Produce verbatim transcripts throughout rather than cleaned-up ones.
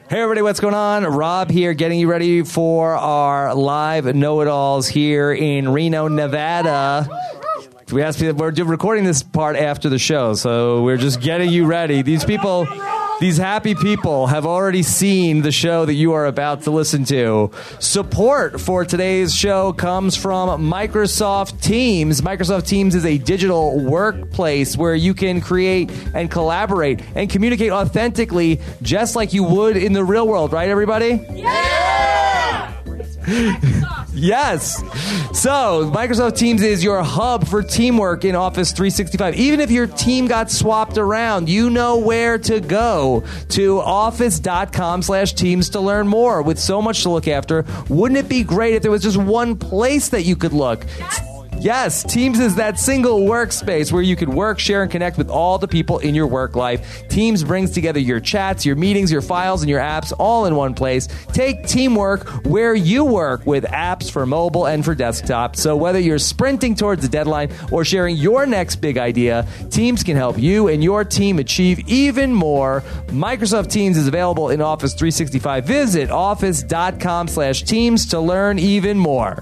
Hey everybody, what's going on? Rob here, getting you ready for our live know-it-alls here in Reno, Nevada. We asked people, we're recording this part after the show, so we're just getting you ready. These people, these happy people have already seen the show that you are about to listen to. Support for today's show comes from Microsoft Teams. Microsoft Teams is a digital workplace where you can create and collaborate and communicate authentically just like you would in the real world, right, everybody? Yeah! Yes. So, Microsoft Teams is your hub for teamwork in Office three sixty-five. Even if your team got swapped around, you know where to go. To office.com slash teams to learn more. With so much to look after, wouldn't it be great if there was just one place that you could look? Yes, Teams is that single workspace where you can work, share, and connect with all the people in your work life. Teams brings together your chats, your meetings, your files, and your apps all in one place. Take teamwork where you work with apps for mobile and for desktop. So whether you're sprinting towards a deadline or sharing your next big idea, Teams can help you and your team achieve even more. Microsoft Teams is available in Office three sixty-five. Visit office.com slash teams to learn even more.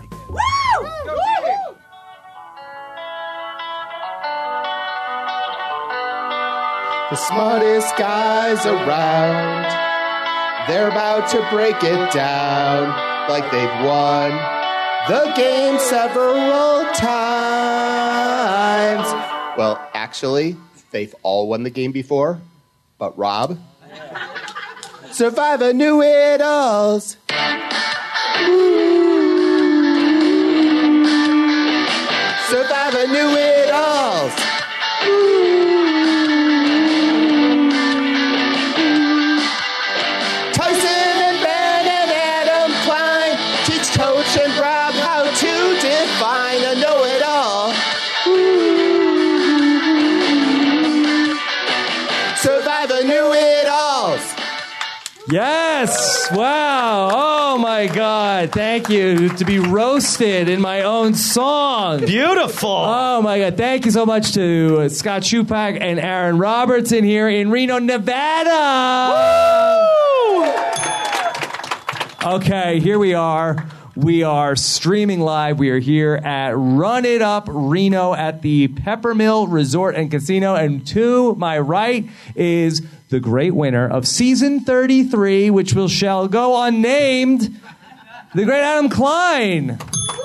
The smartest guys around, they're about to break it down like they've won the game several times. Well, actually, they've all won the game before, but Rob, Survivor Know-It-Alls. Survivor Know-It-Alls. Yes! Wow! Oh my God! Thank you to be roasted in my own song. Beautiful! Oh my God! Thank you so much to Scott Shupak and Aaron Robertson here in Reno, Nevada. Woo! Okay, here we are. We are streaming live. We are here at Run It Up Reno at the Peppermill Resort and Casino. And to my right is the great winner of season thirty-three, which will shall go unnamed, the great Adam Klein.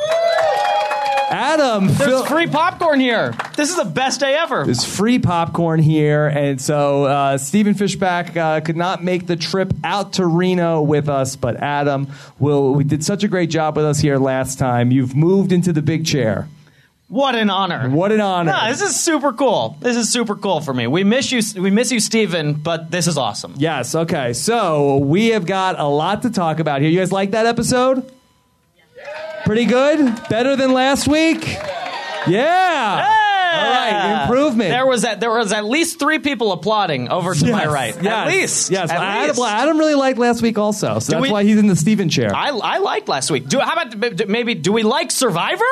Adam, there's Phil- free popcorn here. This is the best day ever. There's free popcorn here, and so uh, Stephen Fishback uh, could not make the trip out to Reno with us, but Adam will. We did such a great job with us here last time. You've moved into the big chair. What an honor! What an honor! No, this is super cool. This is super cool for me. We miss you. We miss you, Stephen. But this is awesome. Yes. Okay. So we have got a lot to talk about here. You guys like that episode? Pretty good? Better than last week? Yeah. Yeah. All right. Improvement. There was at, there was at least three people applauding over to yes. my right. Yes. At least. Yes. At Adam, least. Adam really liked last week also, so Do that's we, why he's in the Stephen chair. I, I liked last week. Do how about maybe do we like Survivor?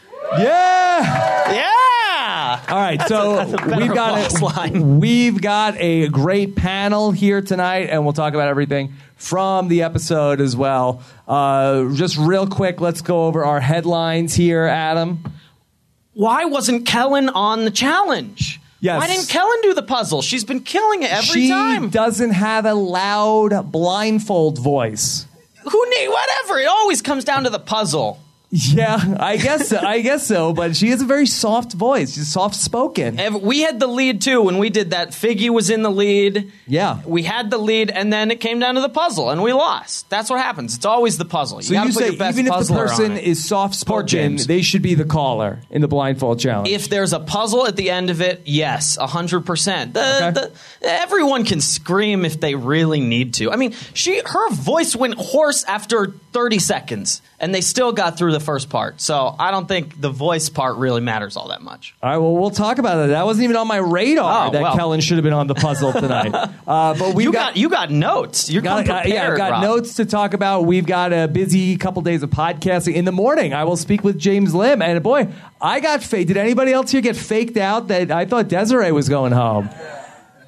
Yeah. Yeah. All right, that's so a, that's a better we've got applause a, line. we've got a great panel here tonight, and we'll talk about everything from the episode as well. Uh, just real quick, let's go over our headlines here, Adam. Why wasn't Kellen on the challenge? Yes. Why didn't Kellen do the puzzle? She's been killing it every she time. She doesn't have a loud blindfold voice. Who need whatever? It always comes down to the puzzle. Yeah, I guess so. I guess so. But she has a very soft voice. She's soft spoken. We had the lead too when we did that. Figgy was in the lead. Yeah, we had the lead, and then it came down to the puzzle, and we lost. That's what happens. It's always the puzzle. You so gotta you put say your best even if the puzzler person on it. is soft spoken, they should be the caller in the blindfold challenge. If there's a puzzle at the end of it, yes, a hundred percent. The everyone can scream if they really need to. I mean, she her voice went hoarse after thirty seconds, and they still got through the first part. So I don't think the voice part really matters all that much. All right, well, we'll talk about it. That wasn't even on my radar oh, that well. Kellen should have been on the puzzle tonight. uh, but we you got, got you got notes. You got prepared, yeah, I've got Rob. notes to talk about. We've got a busy couple days of podcasting. In the morning, I will speak with James Lim, and boy, I got faked. Did anybody else here get faked out that I thought Desiree was going home?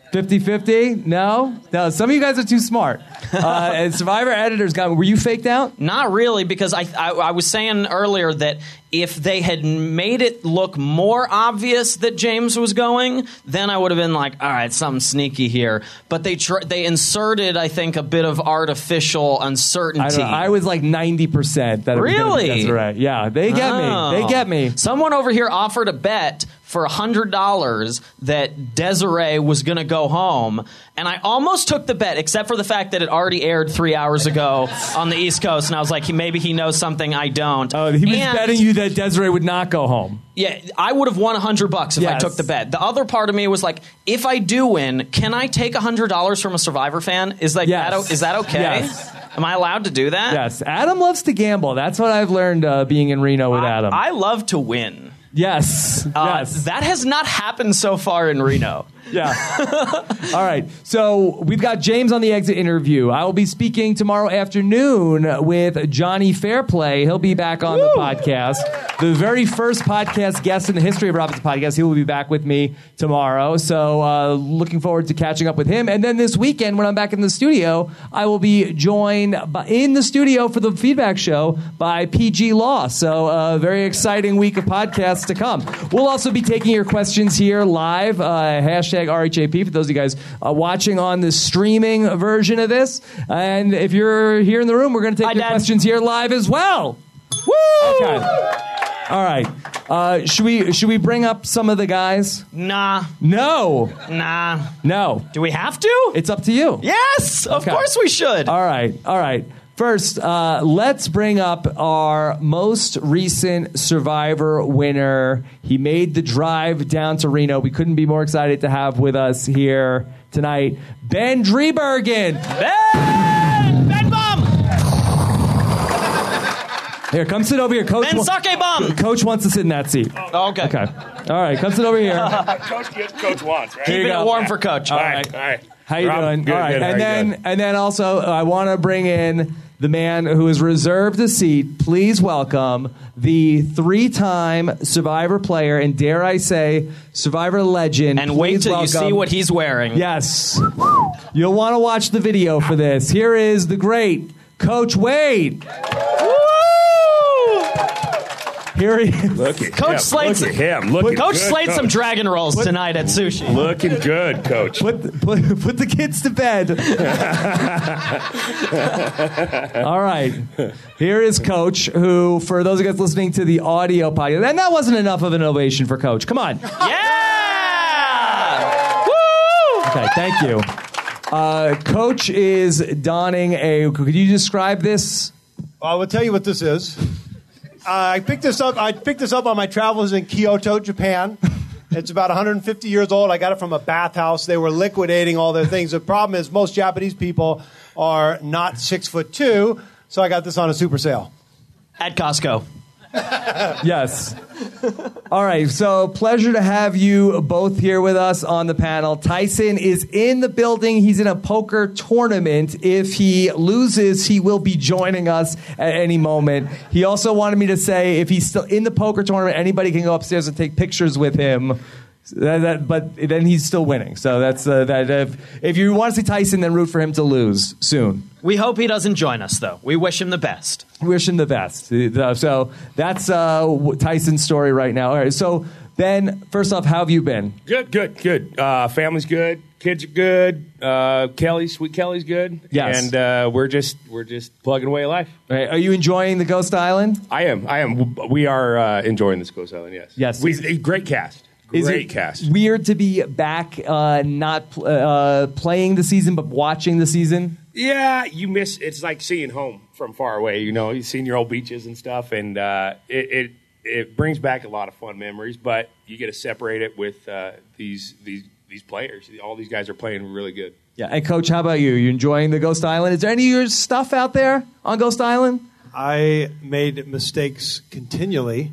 fifty-fifty? No? No, some of you guys are too smart. Uh, and Survivor editors got, were you faked out? Not really, because I, I I was saying earlier that if they had made it look more obvious that James was going, then I would have been like, all right, something sneaky here. But they tr- they inserted, I think, a bit of artificial uncertainty. I, don't know, I was like ninety percent. That it was Really? Desiree. Yeah, they get Oh. me. They get me. Someone over here offered a bet for one hundred dollars that Desiree was going to go home, and I almost took the bet, except for the fact that it already aired three hours ago on the East Coast, and I was like, he, maybe he knows something I don't. Oh, he was And- betting you that Desiree would not go home. Yeah, I would have won one hundred bucks if I Yes. took the bet. The other part of me was like, if I do win, can I take one hundred dollars from a Survivor fan? Is like Yes. that, o- is that okay? Yes. Am I allowed to do that? Yes, Adam loves to gamble. That's what I've learned uh, being in Reno with I, Adam. I love to win. yes, Uh, yes. That has not happened so far in Reno. Yeah. All right. So we've got James on the exit interview. I will be speaking tomorrow afternoon with Johnny Fairplay. He'll be back on the podcast. The very first podcast guest in the history of Robinson Podcast. He will be back with me tomorrow. So uh, looking forward to catching up with him. And then this weekend, when I'm back in the studio, I will be joined by, in the studio for the feedback show by P G Law. So a uh, very exciting week of podcasts to come. We'll also be taking your questions here live. Uh, hashtag R H A P for those of you guys uh, watching on the streaming version of this. And if you're here in the room, we're going to take Hi, your Dad. questions here live as well. Woo! Okay. All right. Uh, should we should we bring up some of the guys? Nah, No. nah. No. Do we have to? It's up to you. Yes, of Okay. course we should. All right. All right. First, uh, let's bring up our most recent Survivor winner. He made the drive down to Reno. We couldn't be more excited to have with us here tonight, Ben Driebergen. Ben! Ben Bum! Here, come sit over here. Coach, Ben wa- Sake Bum! Coach wants to sit in that seat. Okay. Okay. All right, come sit over here. Coach gets Coach wants, right? Here you Keeping go. it warm for Coach. All All right. right, all right. How you Rob, doing? Good, All right, good. How and you then doing? and then also uh, I want to bring in the man who has reserved a seat. Please welcome the three-time Survivor player and dare I say Survivor legend. And wait Please till you welcome- see what he's wearing. Yes, you'll want to watch the video for this. Here is the great Coach Wade. Here he is. Look at Coach him. Slate's- Look at him. Looking Coach good, slayed Coach. some dragon rolls tonight at sushi. Looking good, Coach. Put, put, put the kids to bed. All right. Here is Coach, who, for those of you guys listening to the audio podcast, and that wasn't enough of an ovation for Coach. Come on. Yeah! Woo! Okay, thank you. Uh, Coach is donning a. Could you describe this? I will tell you what this is. Uh, I picked this up. I picked this up on my travels in Kyoto, Japan. It's about one hundred fifty years old. I got it from a bathhouse. They were liquidating all their things. The problem is most Japanese people are not six foot two, so I got this on a super sale. At Costco. Yes. All right. So, pleasure to have you both here with us on the panel. Tyson is in the building. He's in a poker tournament. If he loses, he will be joining us at any moment. He also wanted me to say if he's still in the poker tournament, anybody can go upstairs and take pictures with him. That, that, but then he's still winning. So that's uh, that. If, if you want to see Tyson, then root for him to lose soon. We hope he doesn't join us, though. We wish him the best. Wish him the best. Uh, So that's uh, Tyson's story right now. All right. So Ben, first off, how have you been? Good, good, good. Uh, family's good. Kids are good. Uh, Kelly, sweet Kelly's good. Yes. And uh, we're just we're just plugging away at life. All right, are you enjoying the Ghost Island? I am. I am. We are uh, enjoying this Ghost Island. Yes. Yes. We, great cast. Is Great it cast. weird to be back, uh, not pl- uh, playing the season, but watching the season? Yeah, you miss. It's like seeing home from far away. You know, you've seen your old beaches and stuff, and uh, it, it it brings back a lot of fun memories. But you get to separate it with uh, these these these players. All these guys are playing really good. Yeah. And Coach, how about you? You enjoying the Ghost Island? Is there any of your stuff out there on Ghost Island? I made mistakes continually,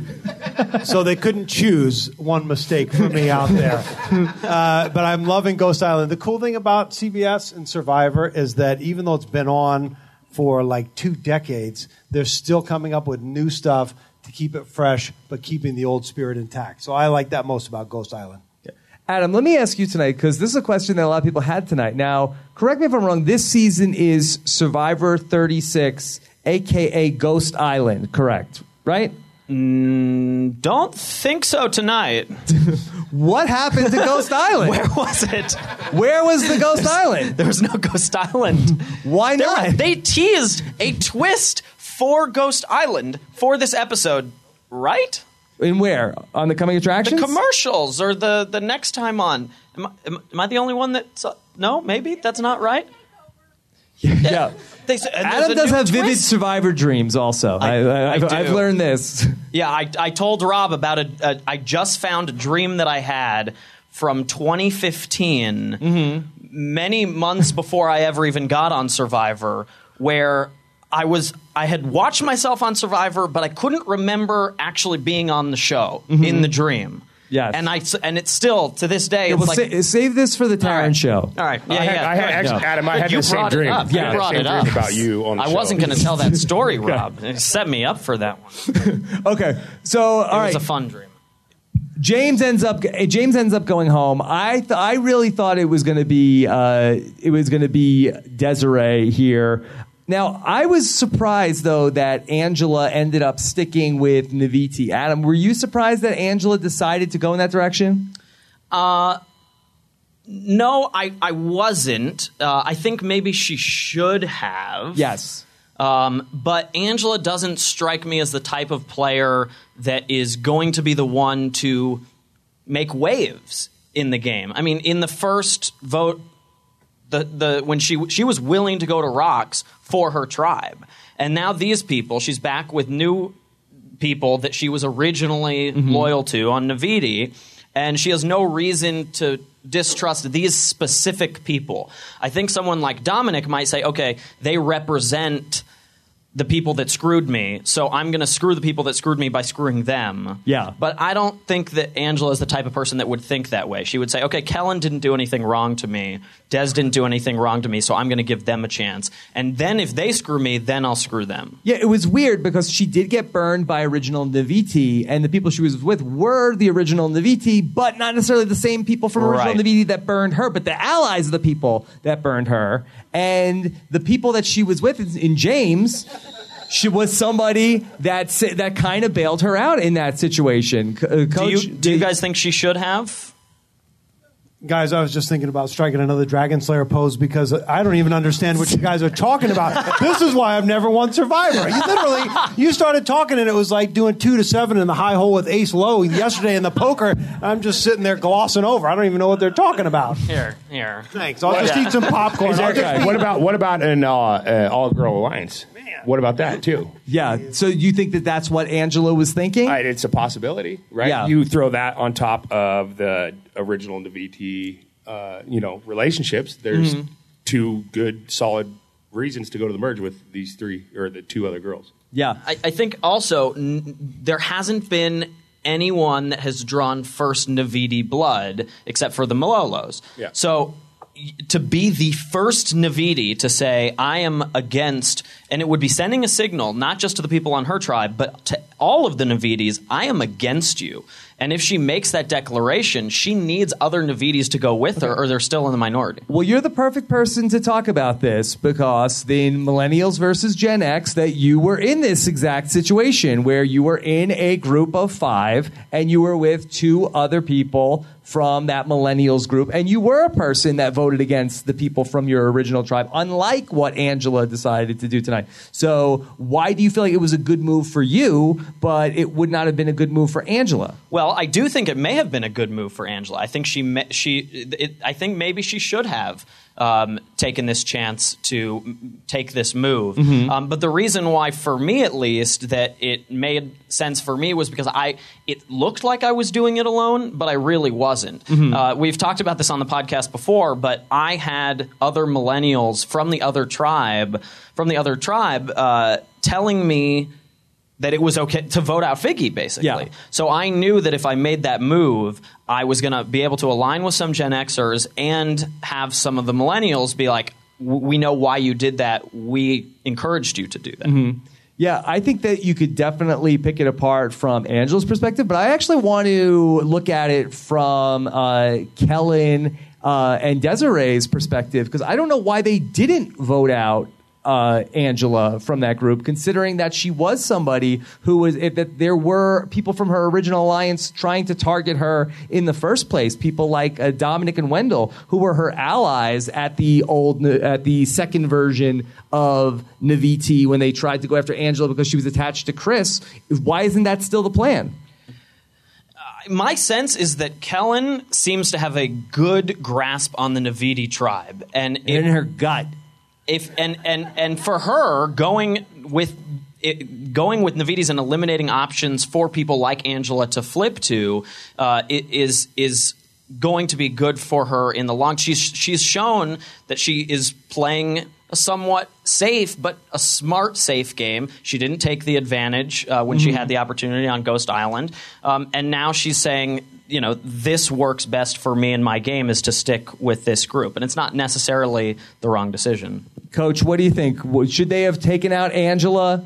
so they couldn't choose one mistake for me out there. Uh, but I'm loving Ghost Island. The cool thing about C B S and Survivor is that even though it's been on for like two decades, they're still coming up with new stuff to keep it fresh, but keeping the old spirit intact. So I like that most about Ghost Island. Adam, let me ask you tonight, because this is a question that a lot of people had tonight. Now, correct me if I'm wrong, this season is Survivor thirty-six, a k a. Ghost Island, correct? Right? Mm, don't think so tonight. What happened to Ghost Island? Where was it? Where was the Ghost Island? There was no Ghost Island. Why There not? were- they teased a twist for Ghost Island for this episode, right? In where? On the coming The attractions? commercials or the, the next time on. Am I, am, am I the only one that saw? No, maybe that's not right. Yeah. They, said- and there's Adam a does new have vivid twist. survivor dreams also. I, I- I, I I've, do. I've learned this. Yeah, I, I told Rob about a, a. I just found a dream that I had from twenty fifteen, Mm-hmm. many months before I ever even got on Survivor, where I was. I had watched myself on Survivor, but I couldn't remember actually being on the show in the dream. Yes. and I and it's still to this day. Yeah, It's well, like sa- save this for the Taryn all right. show. All right, yeah, I had, yeah. I had Good. actually, Adam, I had you the same brought dream. it up. I You had the brought same it up dream about you on the I show. wasn't going to tell that story, Rob. It set me up for that one. Okay, so all It right. was a fun dream. James ends up James ends up going home. I th- I really thought it was going to be uh, it was going to be Desiree here. Now I was surprised though that Angela ended up sticking with Naviti. Adam, were you surprised that Angela decided to go in that direction? No, I, I wasn't. Uh, I think maybe she should have. Yes. Um, but Angela doesn't strike me as the type of player that is going to be the one to make waves in the game. I mean, in the first vote, the the when she she was willing to go to rocks for her tribe, and now these people, she's back with new people that she was originally loyal to on Naviti, and she has no reason to distrust these specific people. I think someone like Dominic might say, okay, they represent the people that screwed me, so I'm going to screw the people that screwed me by screwing them. Yeah. But I don't think that Angela is the type of person that would think that way. She would say, okay, Kellen didn't do anything wrong to me. Des didn't do anything wrong to me, so I'm going to give them a chance. And then if they screw me, then I'll screw them. Yeah, it was weird because she did get burned by original Naviti, and the people she was with were the original Naviti, but not necessarily the same people from original Right. Naviti that burned her, but the allies of the people that burned her. And the people that she was with in, in James, she was somebody that sa- that kind of bailed her out in that situation. C- uh, Do Coach, you, do you guys think she should have? Guys, I was just thinking about striking another Dragon Slayer pose because I don't even understand what you guys are talking about. This is why I've never won Survivor. You literally, you started talking and it was like doing two to seven in the high hole with Ace Low yesterday in the poker. I'm just sitting there glossing over. I don't even know what they're talking about. Here, here. Thanks. I'll just eat some popcorn. Is I'll that- just- what about what about an uh, uh, all girl alliance? What about that too? Yeah, so you think that that's what Angela was thinking? Right, it's a possibility, right? Yeah. You throw that on top of the original Naviti, uh, you know, relationships. There's Mm-hmm. two good, solid reasons to go to the merge with these three or the two other girls. Yeah. I, I think also n- there hasn't been anyone that has drawn first Naviti blood except for the Malolos. Yeah. So y- to be the first Naviti to say, I am against, and it would be sending a signal not just to the people on her tribe, but to all of the Navitis, I am against you. And if she makes that declaration, she needs other Navitis to go with her or they're still in the minority. Well, you're the perfect person to talk about this because the Millennials versus Gen X, that you were in this exact situation where you were in a group of five and you were with two other people from that Millennials group, and you were a person that voted against the people from your original tribe, unlike what Angela decided to do tonight. So why do you feel like it was a good move for you, but it would not have been a good move for Angela? Well, I do think it may have been a good move for Angela. I think she, ma- she, it, I think maybe she should have um, taken this chance to m- take this move. Um, but the reason why, for me at least, that it made sense for me was because I, it looked like I was doing it alone, but I really wasn't. Uh, we've talked about this on the podcast before, but I had other millennials from the other tribe, from the other tribe, uh, telling me that it was okay to vote out Figgy, basically. Yeah. So I knew that if I made that move, I was going to be able to align with some Gen Xers and have some of the millennials be like, we know why you did that. We encouraged you to do that. Yeah, I think that you could definitely pick it apart from Angela's perspective, but I actually want to look at it from uh, Kellen uh, and Desiree's perspective, because I don't know why they didn't vote out uh, Angela from that group, considering that she was somebody who was, if, that there were people from her original alliance trying to target her in the first place. People like uh, Dominic and Wendell, who were her allies at the old, at the second version of Naviti when they tried to go after Angela because she was attached to Chris. Why isn't that still the plan? My sense is that Kellen seems to have a good grasp on the Naviti tribe, and it, in her gut. If and and and for her, going with it, going with Navitis and eliminating options for people like Angela to flip to uh, it is is going to be good for her in the long. She's she's shown that she is playing a somewhat safe but a smart safe game. She didn't take the advantage uh, when mm-hmm. she had the opportunity on Ghost Island, um, and now she's saying, you know, this works best for me and my game is to stick with this group. And it's not necessarily the wrong decision. Coach, what do you think? Should they have taken out Angela?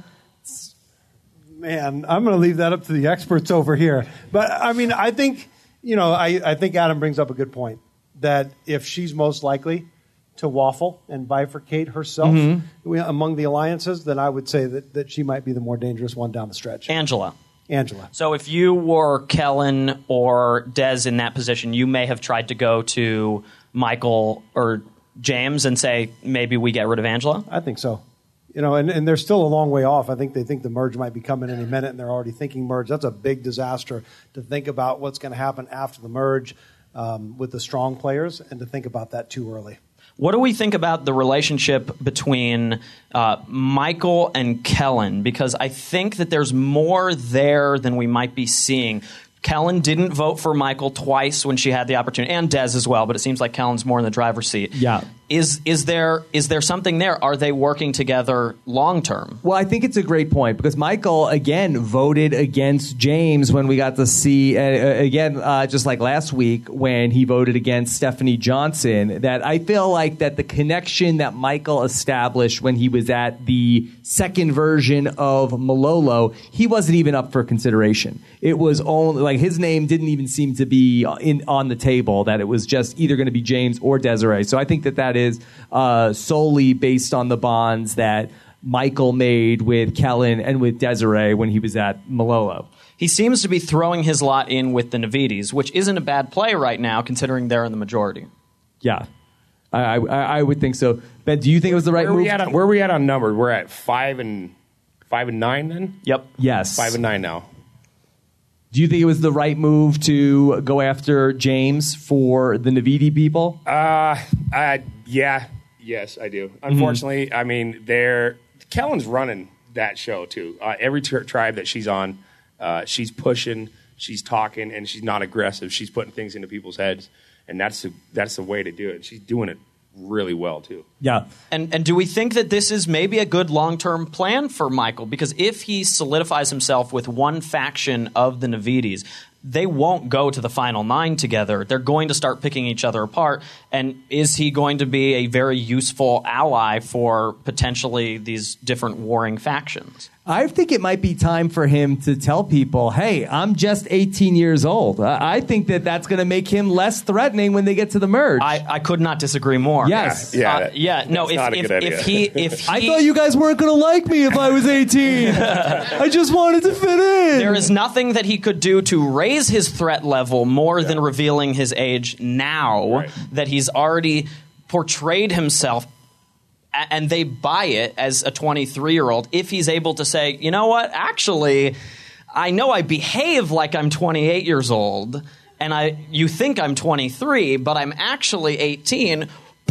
Man, I'm going to leave that up to the experts over here. But, I mean, I think, you know, I, I think Adam brings up a good point, that if she's most likely to waffle and bifurcate herself mm-hmm. among the alliances, then I would say that, that she might be the more dangerous one down the stretch. Angela. Angela. So if you were Kellen or Des in that position, you may have tried to go to Michael or James and say, maybe we get rid of Angela? I think so. You know, and, and they're still a long way off. I think they think the merge might be coming any minute, and they're already thinking merge. That's a big disaster to think about what's going to happen after the merge um, with the strong players, and to think about that too early. What do we think about the relationship between uh, Michael and Kellen? Because I think that there's more there than we might be seeing. Kellen didn't vote for Michael twice when she had the opportunity, and Des as well, but it seems like Kellen's more in the driver's seat. Yeah. Is is there is there something there? Are they working together long term? Well, I think it's a great point, because Michael, again, voted against James when we got to see, uh, again, uh, just like last week, when he voted against Stephanie Johnson, that I feel like that the connection that Michael established when he was at the second version of Malolo, he wasn't even up for consideration. It was only, like, his name didn't even seem to be in on the table, that it was just either going to be James or Desiree. So I think that that is uh, solely based on the bonds that Michael made with Kellen and with Desiree when he was at Malolo. He seems to be throwing his lot in with the Navitis, which isn't a bad play right now, considering they're in the majority. Yeah, I, I, I would think so. Ben, do you think it was the right where move? We on, where are we at on numbers? We're at five and five and nine then? Yep. Yes. Five and nine now. Do you think it was the right move to go after James for the Naviti people? Uh, uh yeah, yes, I do. Unfortunately, mm-hmm. I mean, they're Kellen's running that show too. Uh, every t- tribe that she's on, uh, she's pushing, she's talking, and she's not aggressive. She's putting things into people's heads, and that's the, that's the way to do it. She's doing it really well too. Yeah. And and do we think that this is maybe a good long-term plan for Michael? Because if he solidifies himself with one faction of the Navitis, they won't go to the final nine together. They're going to start picking each other apart. And is he going to be a very useful ally for potentially these different warring factions? I think it might be time for him to tell people, hey, I'm just eighteen years old. I think that that's going to make him less threatening when they get to the merge. I, I could not disagree more. Yes. Yeah. Uh, that, yeah. No, if, not a if, good if idea. he, if he, I thought you guys weren't going to like me if I was eighteen. I just wanted to fit in. There is nothing that he could do to raise his threat level more yeah. than revealing his age now, right. that he's already portrayed himself, and they buy it as a twenty-three-year-old. If he's able to say, you know what, actually, I know I behave like I'm twenty-eight years old, and I you think I'm twenty-three, but I'm actually eighteen.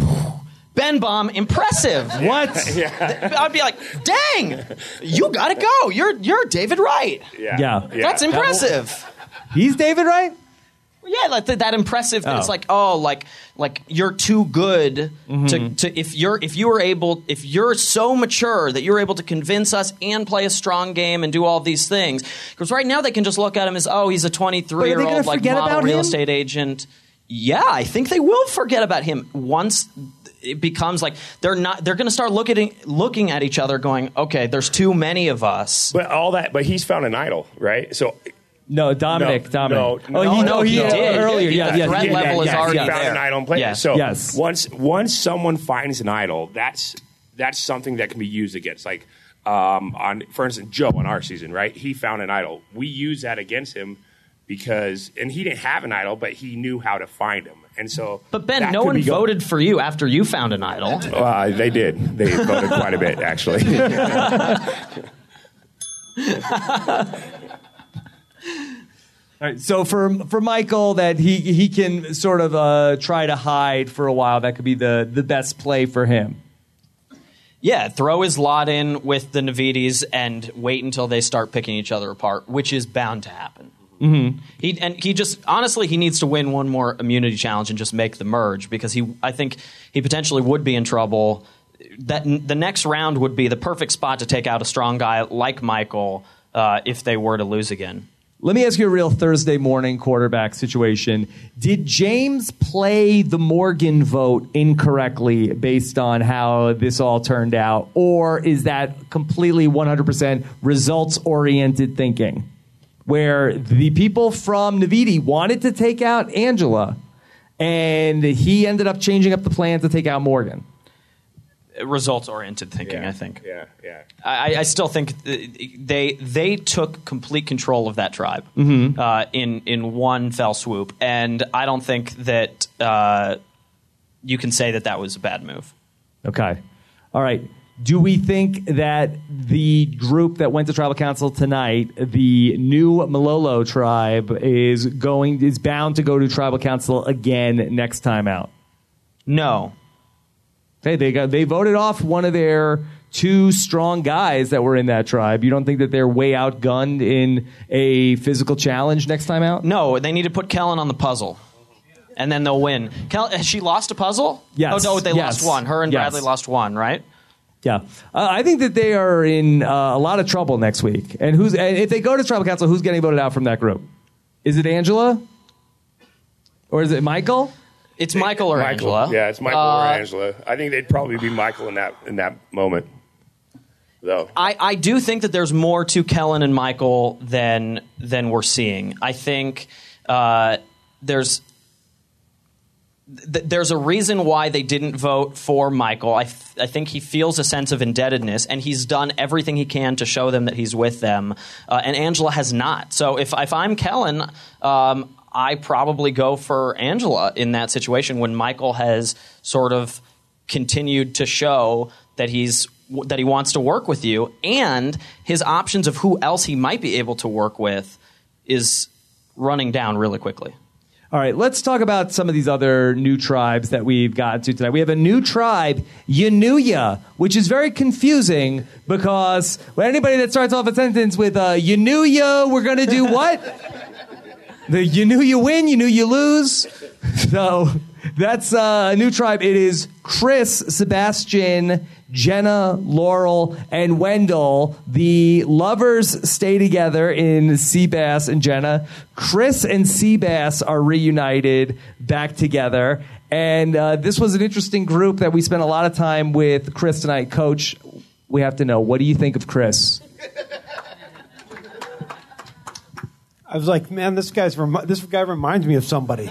Ben Baum, impressive. What? Yeah. I'd be like, dang, you got to go. You're you're David Wright. Yeah. Yeah. yeah. That's impressive. He's David Wright? Yeah, like that, that impressive. That Oh. It's like, oh, like like you're too good Mm-hmm. to, to if you're if you were able if you're so mature that you're able to convince us and play a strong game and do all these things. Because right now they can just look at him as, oh, he's a twenty-three year gonna old like forget model about real him? estate agent. Yeah, I think they will forget about him once it becomes like they're not. They're going to start looking looking at each other, going, "Okay, there's too many of us." But all that, but he's found an idol, right? So. No, Dominic. No, Dominic. no, oh, no, he, no, he, he did did. earlier. Yeah, Yeah, the yeah, threat yeah, level yeah, is yeah, already he found there. an idol and played Yeah. it. So Yes. once once someone finds an idol, that's that's something that can be used against. Like um, on, for instance, Joe on our season, right? He found an idol. We use that against him because, and he didn't have an idol, but he knew how to find him. And so, But Ben, that no could one be go- voted for you after you found an idol. Uh, they did. They voted quite a bit, actually. All right, so for for Michael, that he he can sort of uh, try to hide for a while. That could be the the best play for him. Yeah, throw his lot in with the Navidis and wait until they start picking each other apart, which is bound to happen. Mm-hmm. He and he just honestly he needs to win one more immunity challenge and just make the merge, because he I think he potentially would be in trouble. That the next round would be the perfect spot to take out a strong guy like Michael uh, if they were to lose again. Let me ask you a real Thursday morning quarterback situation. Did James play the Morgan vote incorrectly based on how this all turned out? Or is that completely one hundred percent results-oriented thinking, where the people from Navidi wanted to take out Angela, and he ended up changing up the plan to take out Morgan? Results-oriented thinking, yeah, I think. Yeah, yeah. I, I still think they they took complete control of that tribe Mm-hmm. uh, in in one fell swoop, and I don't think that uh, you can say that that was a bad move. Okay. All right. Do we think that the group that went to tribal council tonight, the new Malolo tribe, is going is bound to go to tribal council again next time out? No. Hey, they got they voted off one of their two strong guys that were in that tribe. You don't think that they're way outgunned in a physical challenge next time out? No, they need to put Kellen on the puzzle, and then they'll win. Kel- has she lost a puzzle? Yes. Oh, no, they Yes. lost one. Her and Yes. Bradley lost one, right? Yeah, uh, I think that they are in uh, a lot of trouble next week. And who's and if they go to tribal council, who's getting voted out from that group? Is it Angela, or is it Michael? It's Michael or Michael. Angela. Yeah, it's Michael Uh, or Angela. I think they'd probably be Michael in that in that moment, though. I, I do think that there's more to Kellen and Michael than than we're seeing. I think uh, there's th- there's a reason why they didn't vote for Michael. I th- I think he feels a sense of indebtedness, and he's done everything he can to show them that he's with them. Uh, and Angela has not. So if if I'm Kellen, um, I probably go for Angela in that situation when Michael has sort of continued to show that he's that he wants to work with you, and his options of who else he might be able to work with is running down really quickly. All right, let's talk about some of these other new tribes that we've gotten to tonight. We have a new tribe, Yanuya, which is very confusing because when anybody that starts off a sentence with uh, Yanuya, we're going to do what? The you knew you win, you knew you lose. So that's uh, a new tribe. It is Chris, Sebastian, Jenna, Laurel, and Wendell. The lovers stay together in Seabass and Jenna. Chris and Seabass are reunited back together. And uh, this was an interesting group that we spent a lot of time with Chris tonight. Coach, we have to know, what do you think of Chris? I was like, man, this guy's remi- this guy reminds me of somebody.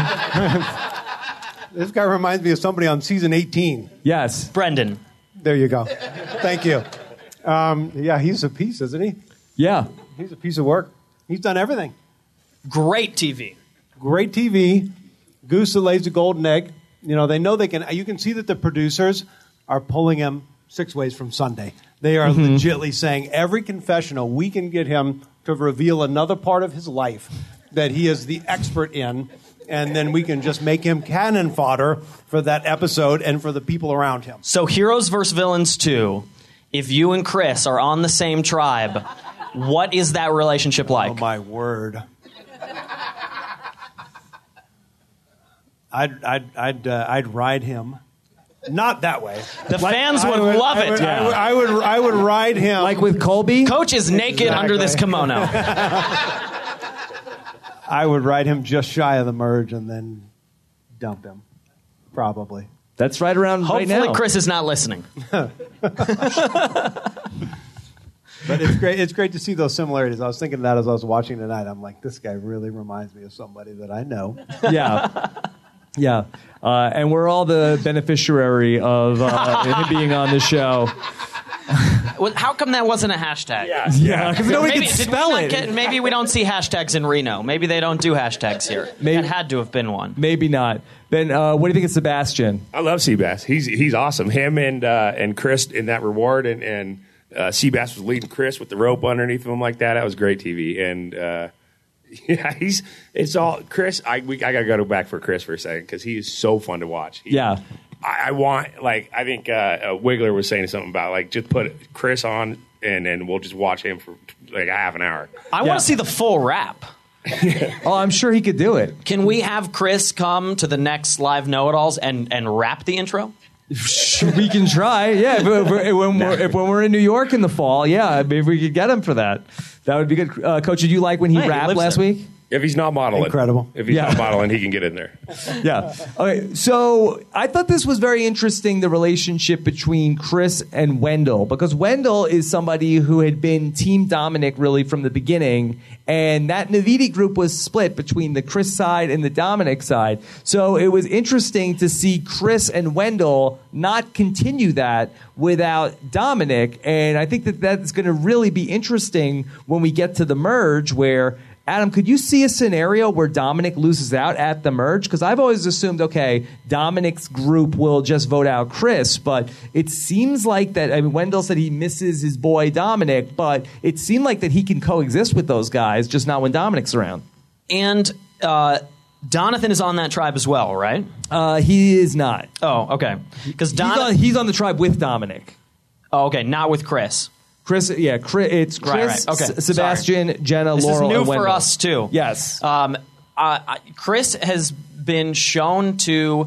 This guy reminds me of somebody on season eighteen. Yes. Brendan. There you go. Thank you. Um, yeah, he's a piece, isn't he? Yeah. He's a piece of work. He's done everything. Great T V. Great T V. Goose that lays a golden egg. You know, they know they can. You can see that the producers are pulling him six ways from Sunday. They are mm-hmm. legitly saying every confessional, we can get him to reveal another part of his life that he is the expert in, and then we can just make him cannon fodder for that episode and for the people around him. So Heroes versus Villains two, if you and Chris are on the same tribe, what is that relationship like? Oh, my word. I'd, I'd, I'd, uh, I'd ride him. Not that way. The like, fans would, would love I it. would, Yeah. I, would, I, would, I would ride him. Like with Colby? Coach is naked Exactly. under this kimono. I would ride him just shy of the merge and then dump him. Probably. That's right around Hopefully right now. Chris is not listening. But it's great. It's great to see those similarities. I was thinking that as I was watching tonight. I'm like, this guy really reminds me of somebody that I know. Yeah. Yeah. Uh, and we're all the beneficiary of uh, him being on the show. Well, how come that wasn't a hashtag? Yeah. Yeah, because nobody Maybe, can did we spell not it. get- maybe we don't see hashtags in Reno. Maybe they don't do hashtags here. Maybe- That had to have been one. Maybe not. Ben, uh, what do you think of Sebastian? I love Seabass. He's he's awesome. Him and uh, and Chris in that reward, and and uh, Seabass was leading Chris with the rope underneath him like that. That was great T V. And uh, yeah, he's it's all Chris. I we, I gotta go back for Chris for a second because he is so fun to watch. He, Yeah. I, I want like I think uh, uh, Wiggler was saying something about like just put Chris on and and we'll just watch him for like a half an hour. I Yeah. want to see the full rap. Oh, I'm sure he could do it. Can we have Chris come to the next live know-it-alls and, and rap the intro? We can try. Yeah, if, if, if, when, we're, if when we're in New York in the fall, yeah, maybe we could get him for that. That would be good. Uh, Coach, did you like when he Hey, he rapped lives last there. week? If he's not modeling, Incredible. If he's Yeah. not modeling, he can get in there. Yeah. Okay. So I thought this was very interesting, the relationship between Chris and Wendell, because Wendell is somebody who had been Team Dominic really from the beginning, and that Navidi group was split between the Chris side and the Dominic side. So it was interesting to see Chris and Wendell not continue that without Dominic, and I think that that's going to really be interesting when we get to the merge where Adam, could you see a scenario where Dominic loses out at the merge? Because I've always assumed, okay, Dominic's group will just vote out Chris, but it seems like that, I mean, Wendell said he misses his boy Dominic, but it seemed like that he can coexist with those guys, just not when Dominic's around. And uh, Donathan is on that tribe as well, right? Uh, he is not. Oh, okay. Because He's Don. on, he's on the tribe with Dominic. Oh, okay, not with Chris. Chris, yeah, Chris, it's Chris, Right, right. Okay, S- Sebastian, sorry. Jenna, This Laurel, is new and for Wendell. us too. Yes. Um, uh, I- Chris has been shown to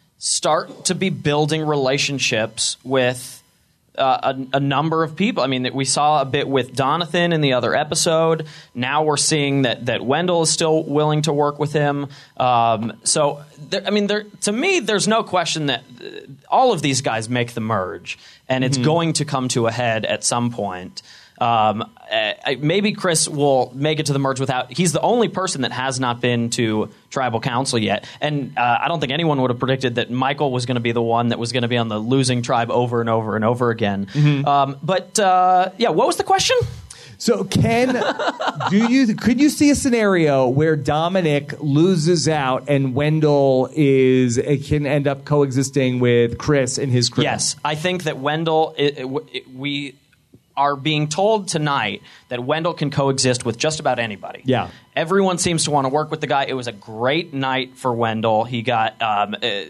start to be building relationships with uh, a, a number of people. I mean, we saw a bit with Donathan in the other episode. Now we're seeing that that Wendell is still willing to work with him. Um, so, there, I mean, there, to me, there's no question that uh, all of these guys make the merge, and it's going to come to a head at some point. Um, I, maybe Chris will make it to the merge without. He's the only person that has not been to tribal council yet, and uh, I don't think anyone would have predicted that Michael was going to be the one that was going to be on the losing tribe over and over and over again. Um, but uh, yeah, what was the question? So, Ken, do you could you see a scenario where Dominic loses out and Wendell is it can end up coexisting with Chris and his crew? Yes, I think that Wendell. It, it, it, we are being told tonight that Wendell can coexist with just about anybody. Yeah. Everyone seems to want to work with the guy. It was a great night for Wendell. He got um, a,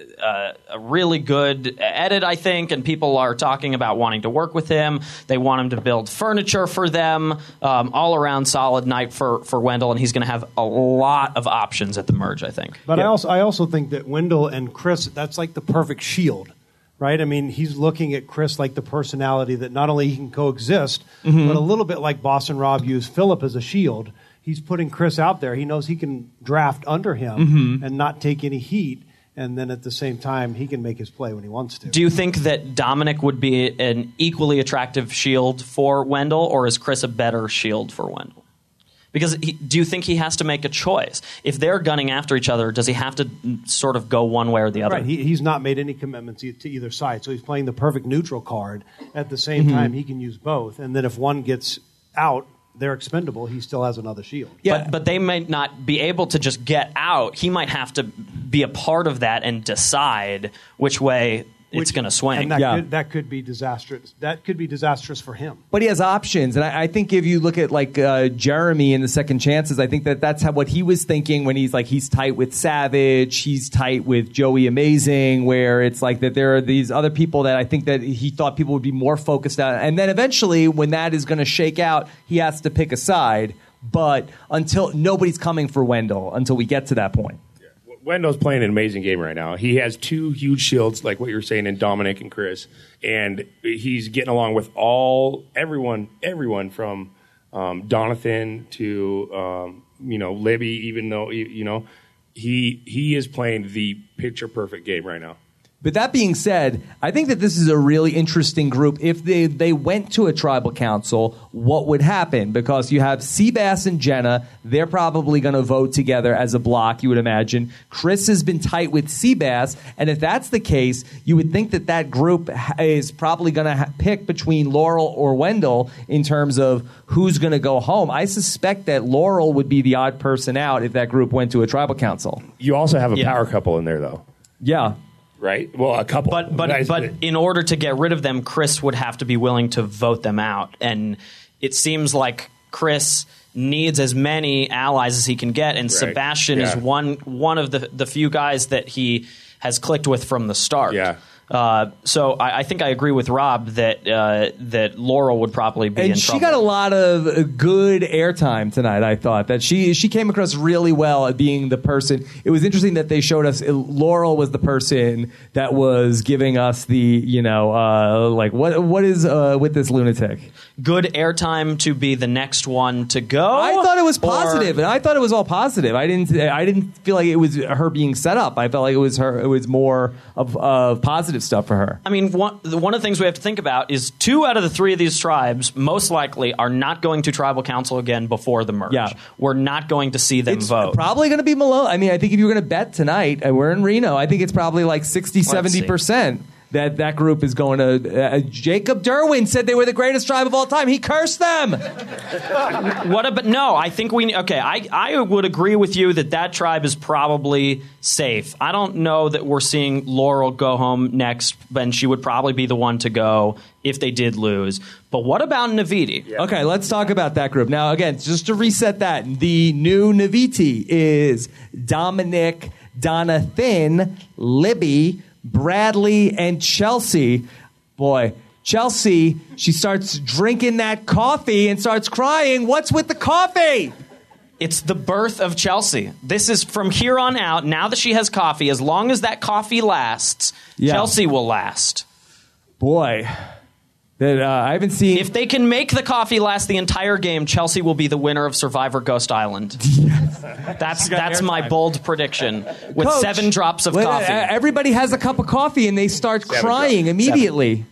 a, a really good edit, I think, and people are talking about wanting to work with him. They want him to build furniture for them. Um, all around solid night for, for Wendell, and he's going to have a lot of options at the merge, I think. But Yeah. I also I also think that Wendell and Chris, that's like the perfect shield, right? I mean, he's looking at Chris like the personality that not only he can coexist, Mm-hmm. but a little bit like Boston Rob used Phillip as a shield. He's putting Chris out there. He knows he can draft under him Mm-hmm. and not take any heat. And then at the same time, he can make his play when he wants to. Do you think that Dominic would be an equally attractive shield for Wendell, or is Chris a better shield for Wendell? Because he, do you think he has to make a choice? If they're gunning after each other, does he have to mm, sort of go one way or the other? Right, he, he's not made any commitments e- to either side, so he's playing the perfect neutral card. At the same Mm-hmm. time, he can use both, and then if one gets out, they're expendable. He still has another shield. Yeah. But, but they might not be able to just get out. He might have to be a part of that and decide which way it's Which- going to swing. And that, Yeah. could, that could be disastrous. That could be disastrous for him. But he has options, and I, I think if you look at like uh, Jeremy in the Second Chances, I think that that's how what he was thinking when he's like he's tight with Savage, he's tight with Joey Amazing, where it's like that there are these other people that I think that he thought people would be more focused on, and then eventually when that is going to shake out, he has to pick a side. But until nobody's coming for Wendell until we get to that point. Wendell's playing an amazing game right now. He has two huge shields, like what you were saying, in Dominic and Chris, and he's getting along with all everyone, everyone from um, Donathan to um, you know Libby. Even though you know he he is playing the picture perfect game right now, But that being said, I think that this is a really interesting group. If they, they went to a tribal council, what would happen? Because you have Seabass and Jenna. They're probably going to vote together as a block, you would imagine. Chris has been tight with Seabass. And if that's the case, you would think that that group is probably going to ha- pick between Laurel or Wendell in terms of who's going to go home. I suspect that Laurel would be the odd person out if that group went to a tribal council. You also have a Yeah. power couple in there, though. Yeah. Right? Well, a couple. But but Guys, but in order to get rid of them, Chris would have to be willing to vote them out, and it seems like Chris needs as many allies as he can get, and Right. Sebastian Yeah. is one one of the the few guys that he has clicked with from the start. Yeah. Uh, so I, I think I agree with Rob that uh, that Laurel would probably be in And she trouble. got a lot of uh, good airtime tonight, I thought. That she she came across really well at being the person. It was interesting that they showed us uh, Laurel was the person that was giving us the, you know, uh, like, what what is uh, with this lunatic? good airtime to be the next one to go. I thought it was or- positive, and I thought it was all positive. I didn't I didn't feel like it was her being set up. I felt like it was her. It was more of, of positive stuff for her. I mean, one, one of the things we have to think about is two out of the three of these tribes most likely are not going to tribal council again before the merge. Yeah. We're not going to see them It's vote. probably going to be Malone. I mean, I think if you were going to bet tonight, and we're in Reno, I think it's probably like sixty, seventy percent that that group is going to. Uh, Jacob Derwin said they were the greatest tribe of all time. He cursed them. What about no? I think we okay. I I would agree with you that that tribe is probably safe. I don't know that we're seeing Laurel go home next, and she would probably be the one to go if they did lose. But what about Naviti? Okay, let's talk about that group. Now, again, just to reset that, the new Naviti is Dominic, Donathan, Libby, Bradley, and Chelsea. Boy, Chelsea, she starts drinking that coffee and starts crying. What's with the coffee? It's the birth of Chelsea. This is from here on out. Now that she has coffee, as long as that coffee lasts, Yeah. Chelsea will last. Boy, that uh, I haven't seen. If they can make the coffee last the entire game, Chelsea will be the winner of Survivor Ghost Island. That's that's my bold prediction. With Coach, seven drops of wait, coffee. uh, everybody has a cup of coffee and they start Seven crying drops. immediately.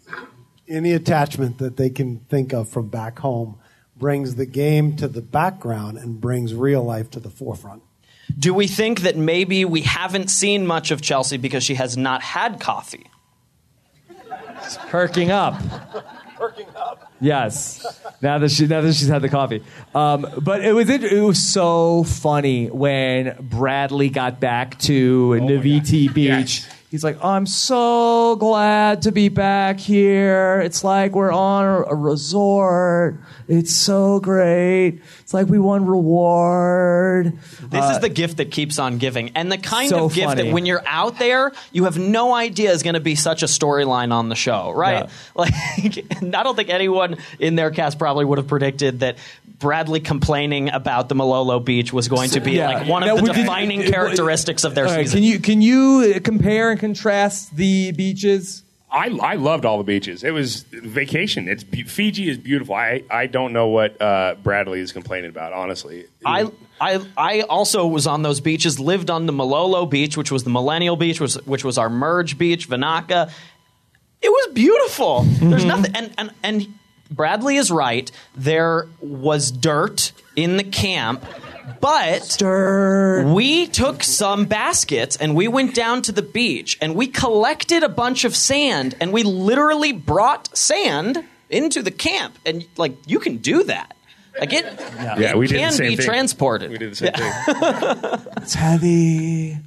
Any attachment that they can think of from back home brings the game to the background and brings real life to the forefront. Do we think that maybe we haven't seen much of Chelsea because she has not had coffee? Perking up. Perking up. Yes. Now that she now that she's had the coffee, um, but it was it, it was so funny when Bradley got back to Naviti Beach. Yes. He's like, "I'm so glad to be back here. It's like we're on a, a resort. It's so great. It's like we won reward." This is the gift that keeps on giving. And the kind so of gift funny. that when you're out there, you have no idea is going to be such a storyline on the show, right? Yeah. Like, I don't think anyone in their cast probably would have predicted that Bradley complaining about the Malolo Beach was going to be Yeah. like one of Now, the we did- defining it- it- characteristics of their All right, season. can you can you compare and contrast the beaches? I, I loved all the beaches. It was vacation. It's be- Fiji is beautiful. I, I don't know what uh, Bradley is complaining about, honestly. I, I I also was on those beaches, lived on the Malolo Beach, which was the Millennial Beach, which, which was our merge beach, Vinaka. It was beautiful. There's nothing, and, and, and Bradley is right. There was dirt in the camp, but we took some baskets and we went down to the beach and we collected a bunch of sand and we literally brought sand into the camp. And like, you can do that. Like it, yeah, it we did can the same be thing. transported. We did the same thing. It's heavy.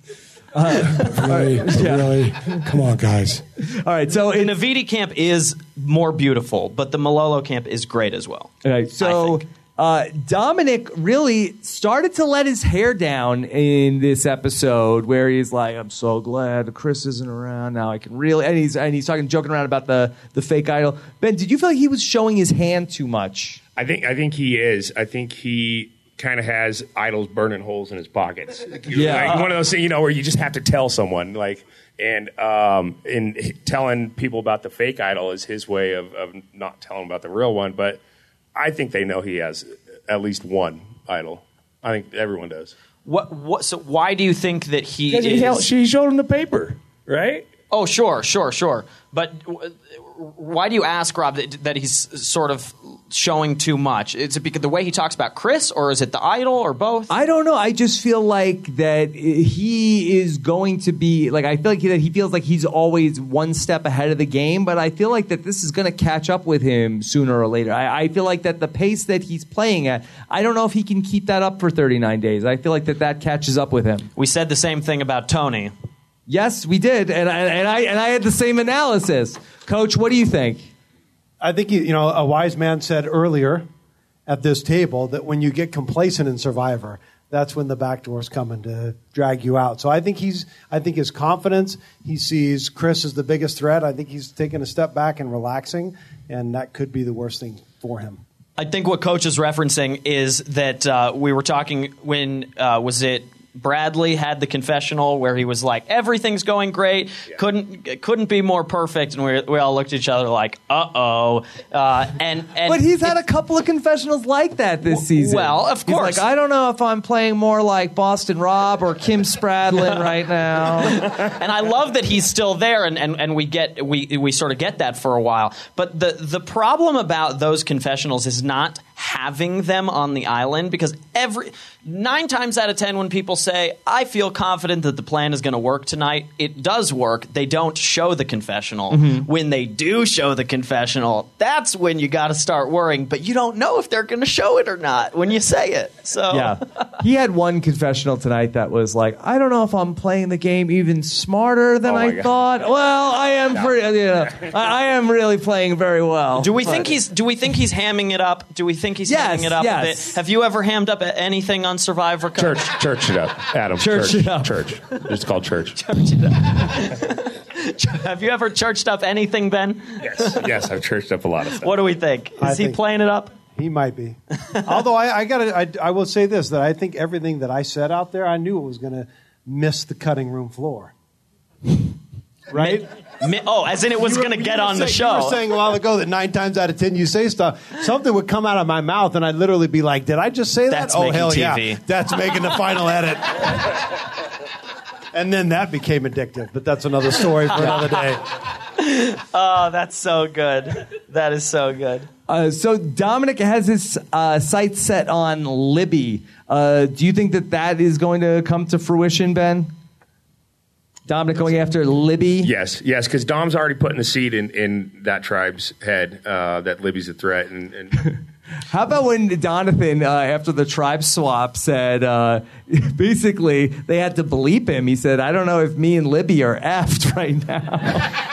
Really, really, come on, guys. All right, so The in Naviti camp is more beautiful, but the Malolo camp is great as well. Okay, so I think. uh, Dominic really started to let his hair down in this episode, where he's like, "I'm so glad Chris isn't around now. I can really," and he's and he's talking, joking around about the the fake idol. Ben, did you feel like he was showing his hand too much? I think I think he is. I think he kind of has idols burning holes in his pockets. Yeah. Like one of those things, you know, where you just have to tell someone, like, and um, and telling people about the fake idol is his way of, of not telling about the real one. But I think they know he has at least one idol. I think everyone does. What? What? So why do you think that he Because he, held, is? she showed him the paper, right? Oh, sure, sure, sure. But w- why do you ask, Rob, that, that he's sort of showing too much? Is it because the way he talks about Chris, or is it the idol, or both? I don't know. I just feel like that he is going to be like. I feel like that he feels like he's always one step ahead of the game, but I feel like that this is going to catch up with him sooner or later. I, I feel like that the pace that he's playing at, I don't know if he can keep that up for thirty-nine days. I feel like that that catches up with him. We said the same thing about Tony. Yes, we did, and I, and I and I had the same analysis. Coach, what do you think? I think, you know, a wise man said earlier at this table that when you get complacent in Survivor, that's when the back door's coming to drag you out. So I think he's, I think his confidence, he sees Chris as the biggest threat. I think he's taking a step back and relaxing, and that could be the worst thing for him. I think what Coach is referencing is that uh, we were talking when, uh, was it Bradley had the confessional where he was like, everything's going great, yeah. couldn't couldn't be more perfect, and we we all looked at each other like, uh-oh. Uh, and, and But he's had a couple of confessionals like that this season. Well, of he's course. Like, I don't know if I'm playing more like Boston Rob or Kim Spradlin right now. And I love that he's still there, and, and, and we get we we sort of get that for a while. But the the problem about those confessionals is not having them on the island, because every nine times out of ten when people say, I feel confident that the plan is going to work tonight, it does work. They don't show the confessional. Mm-hmm. When they do show the confessional, that's when you got to start worrying, but you don't know if they're going to show it or not when you say it. So yeah, he had one confessional tonight that was like, I don't know if I'm playing the game even smarter than oh I God. thought. Well, I am pretty, you know, I, I am really playing very well. Do we but. think he's do we think he's hamming it up? Do we think he's Yes, hamming it up yes. a bit? Have you ever hammed up anything on Survivor? Church, church it up, Adam. Church church it up. Church. It's called church. Church it up. Have you ever churched up anything, Ben? Yes, yes, I've churched up a lot of stuff. What do we think? Is I he think- playing it up? He might be. Although I, I got I, I will say this, that I think everything that I said out there, I knew it was going to miss the cutting room floor. Right? Mi- oh, as in it was You were- going to you get were on the saying- show. You were saying a while ago that nine times out of ten you say stuff. Something would come out of my mouth, and I'd literally be like, did I just say that? That's oh, making hell T V. yeah. That's making the final edit. And then that became addictive, but that's another story for another day. Oh, that's so good. That is so good. Uh, so Dominic has his uh, sights set on Libby. Uh, do you think that that is going to come to fruition, Ben? Dominic going after Libby? Yes, yes, because Dom's already putting the seed in, in that tribe's head uh, that Libby's a threat. And, and How about when Donathan, uh, after the tribe swap, said, uh, basically, they had to bleep him. He said, I don't know if me and Libby are effed right now.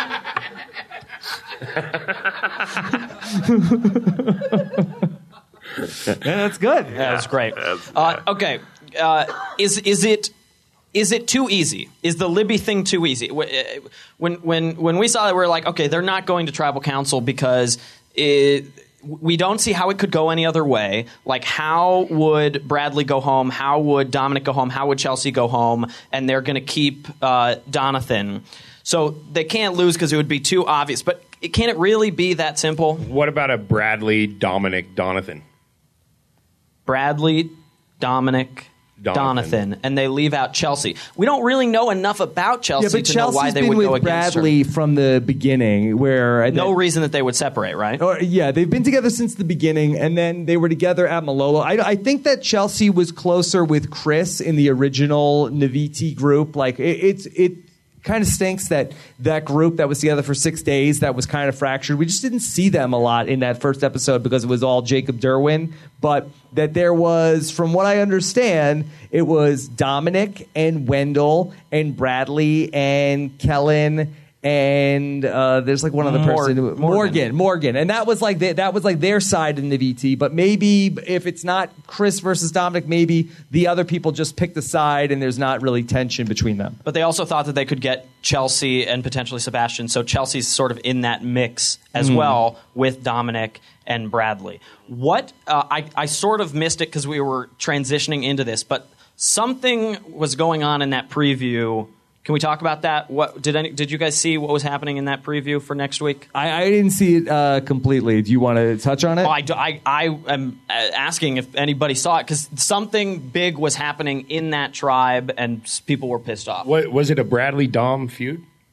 Yeah, that's good. Yeah, that's great. Uh, okay, uh, is is it is it too easy? Is the Libby thing too easy? When when when we saw it, we were like, okay, they're not going to tribal council because it, we don't see how it could go any other way. Like, how would Bradley go home? How would Dominic go home? How would Chelsea go home? And they're going to keep uh, Donathan. So they can't lose because it would be too obvious. But it, can it really be that simple? what about a Bradley, Dominic, Donathan? Bradley, Dominic, Donathan. Donathan, and they leave out Chelsea. We don't really know enough about Chelsea Yeah, but to Chelsea's know why they been would with go against Bradley her. from the beginning, where No reason that they would separate, right? Or, yeah, they've been together since the beginning, and then they were together at Malolo. I, I think that Chelsea was closer with Chris in the original Naviti group. Like, it, it's it kind of stinks that that group that was together for six days that was kind of fractured. We just didn't see them a lot in that first episode because it was all Jacob Derwin. But that there was, from what I understand, it was Dominic and Wendell and Bradley and Kellen. And uh, there's like one other Mor- person, Morgan. Morgan, Morgan, and that was like the, that was like their side in the V T. But maybe if it's not Chris versus Dominic, maybe the other people just picked a side, and there's not really tension between them. But they also thought that they could get Chelsea and potentially Sebastian. So Chelsea's sort of in that mix as Mm. well with Dominic and Bradley. What uh, I, I sort of missed it because we were transitioning into this, but something was going on in that preview. Can we talk about that? What did any, did you guys see what was happening in that preview for next week? I, I didn't see it uh, completely. Do you want to touch on it? Oh, I, do- I, I am uh, asking if anybody saw it because something big was happening in that tribe and s- people were pissed off. What, was it a Bradley Dom feud?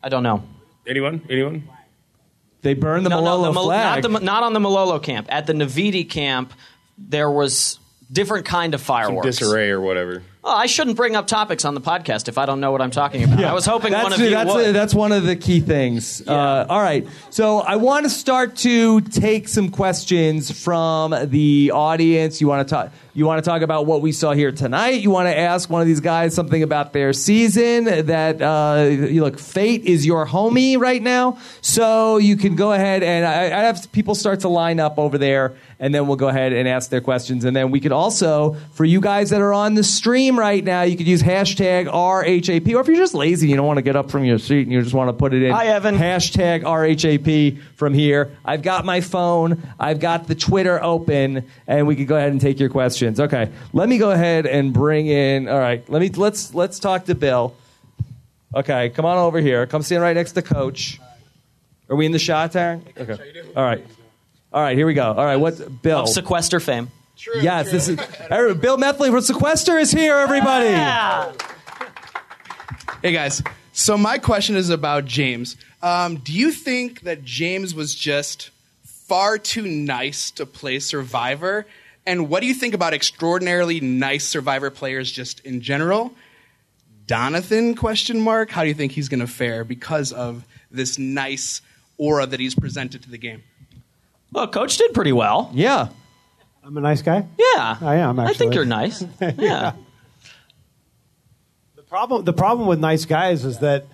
I don't know. Anyone? Anyone? They burned the no, Malolo no, the Mal- flag. Not, the, not on the Malolo camp. At the Navidi camp, there was different kind of Some fireworks. disarray or whatever. Oh, I shouldn't bring up topics on the podcast if I don't know what I'm talking about. I was hoping that's, one of you that's, would. that's one of the key things. Uh, all right. So I want to start to take some questions from the audience. You want to talk you want to talk about what we saw here tonight? You want to ask one of these guys something about their season that uh, you look, fate is your homie right now. So you can go ahead and I, I have people start to line up over there, and then we'll go ahead and ask their questions. And then we could also, for you guys that are on the stream right now, you could use hashtag R H A P. Or if you're just lazy, you don't want to get up from your seat and you just want to put it in. Hi, Evan. Hashtag R H A P from here. I've got my phone. I've got the Twitter open, and we could go ahead and take your questions. Okay, let me go ahead and bring in. All right, let me let's let's talk to Bill. Okay, come on over here. Come stand right next to Coach. Are we in the shot tank? Okay. All right. All right. Here we go. All right. What Bill? Of Sequester fame. True, Yes, true. this is er, Bill Methley from Sequester is here. Everybody. Yeah. Hey guys, so my question is about James. Um, do you think that James was just far too nice to play Survivor? And what do you think about extraordinarily nice Survivor players just in general? Donathan, question mark. How do you think he's going to fare because of this nice aura that he's presented to the game? Well, Coach did pretty well. Yeah. I'm a nice guy. Yeah. I am, I think actually. you're nice. Yeah. The problem, the problem with nice guys is that,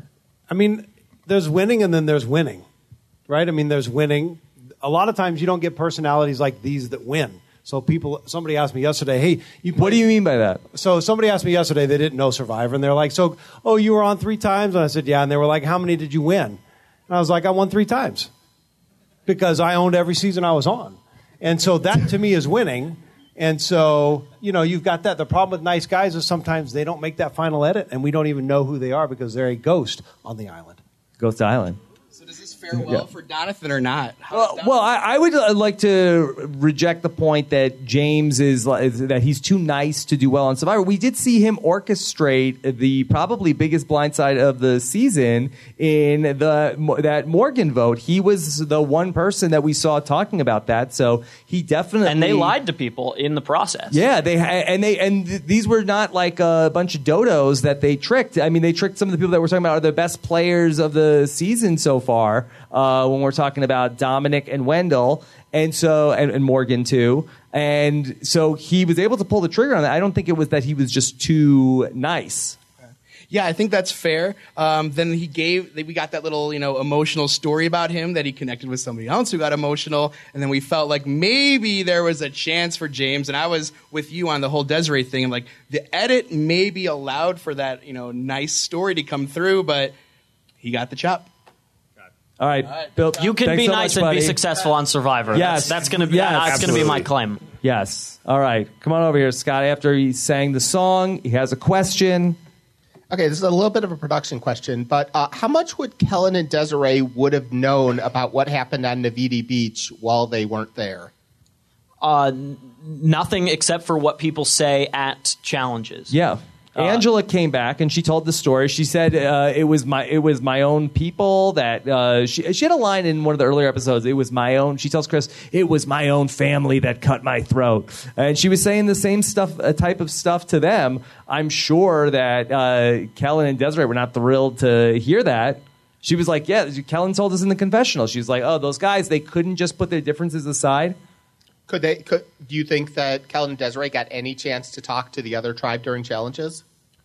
I mean, there's winning and then there's winning, right? I mean, there's winning. A lot of times you don't get personalities like these that win. So people, somebody asked me yesterday, hey, you What do you mean by that? So somebody asked me yesterday, they didn't know Survivor, and they're like, so, oh, you were on three times? And I said, yeah. And they were like, how many did you win? And I was like, I won three times because I owned every season I was on. And so that to me is winning. And so, you know, you've got that. The problem with nice guys is sometimes they don't make that final edit, and we don't even know who they are because they're a ghost on the island. Ghost Island. So does this fare well for Donathan or not? How Well, does well I, I would uh, like to reject the point that James is, is that he's too nice to do well on Survivor. We did see him orchestrate the probably biggest blindside of the season in the that Morgan vote. He was the one person that we saw talking about that, so he definitely And they lied to people in the process. Yeah, they ha- and they and th- these were not like a bunch of dodos that they tricked. I mean, they tricked some of the people that we're talking about are the best players of the season so far. Uh, when we're talking about Dominic and Wendell, and so and, and Morgan too, and so he was able to pull the trigger on that. I don't think it was that he was just too nice. Yeah, I think that's fair. Um, then he gave, we got that little, you know, emotional story about him that he connected with somebody else who got emotional. And then we felt like maybe there was a chance for James. And I was with you on the whole Desiree thing. And like the edit maybe allowed for that, you know, nice story to come through, but he got the chop. All right, All right. Bill. You can thanks be so nice much, and be buddy. successful on Survivor. Yes. That's, that's going to be Yes, that's going to be my absolutely. claim. Yes. All right, come on over here, Scott. After he sang the song, he has a question. Okay, this is a little bit of a production question, but uh, how much would Kellen and Desiree would have known about what happened on Navidi Beach while they weren't there? Uh, n- nothing except for what people say at challenges. Yeah. Angela came back and she told the story. She said uh, it was my it was my own people that uh, she she had a line in one of the earlier episodes. It was my own. She tells Chris it was my own family that cut my throat, and she was saying the same stuff, uh, type of stuff to them. I'm sure that uh, Kellen and Desiree were not thrilled to hear that. She was like, "Yeah." Kellen told us in the confessional. She was like, "Oh, those guys, they couldn't just put their differences aside." Could they? Could, do you think that Kellen and Desiree got any chance to talk to the other tribe during challenges?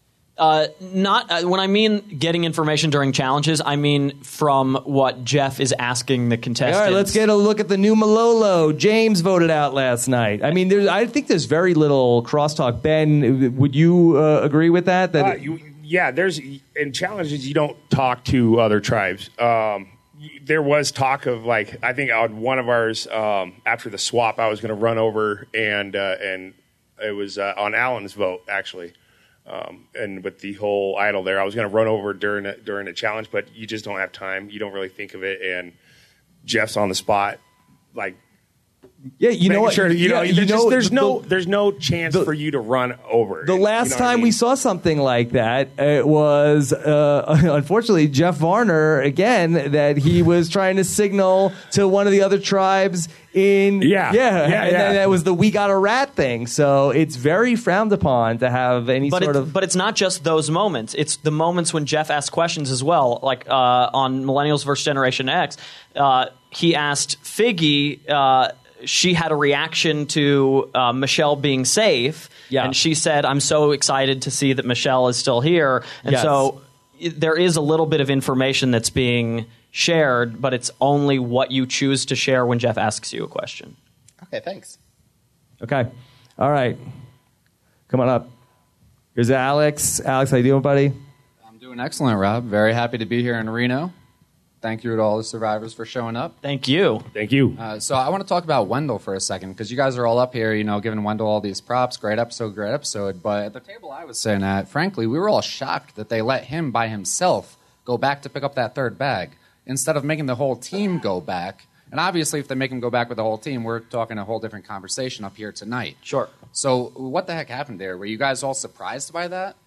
Uh, not uh, when I mean getting information during challenges, I mean from what Jeff is asking the contestants. All right, let's get a look at the new Malolo. James voted out last night. I mean, there's, I think there's very little crosstalk. Ben, would you uh, agree with that? That Uh, you, yeah, there's in challenges you don't talk to other tribes. Um, there was talk of like I think on one of ours um, after the swap, I was going to run over and uh, and it was uh, on Alan's vote actually. Um, and with the whole idol there, I was going to run over during a, during a challenge, but you just don't have time. You don't really think of it. And Jeff's on the spot, like Yeah, you know Making what? Sure, you know, yeah, there's, you just, know, there's the- no there's no chance the- for you to run over. The it, last you know time what I mean? we saw something like that, it was uh, unfortunately Jeff Varner again that he was trying to signal to one of the other tribes in Yeah. yeah, Yeah, and yeah. then that was the "we got a rat" thing. So it's very frowned upon to have any But sort it, of. but it's not just those moments. It's the moments when Jeff asks questions as well. Like uh, on Millennials versus Generation X, uh, he asked Figgy. Uh, she had a reaction to uh, Michelle being safe, Yeah. and she said, "I'm so excited to see that Michelle is still here." And Yes. so i- there is a little bit of information that's being shared, but it's only what you choose to share when Jeff asks you a question. Okay, thanks. Okay, all right, come on up. Here's Alex. Alex, how you doing, buddy? I'm doing excellent, Rob. Very happy to be here in Reno. Thank you to all the survivors for showing up. Thank you. Thank you. Uh, so I want to talk about Wendell for a second because you guys are all up here, you know, giving Wendell all these props. Great episode, great episode. But at the table I was sitting at, frankly, we were all shocked that they let him by himself go back to pick up that third bag instead of making the whole team go back. And obviously, if they make him go back with the whole team, we're talking a whole different conversation up here tonight. Sure. So what the heck happened there? Were you guys all surprised by that?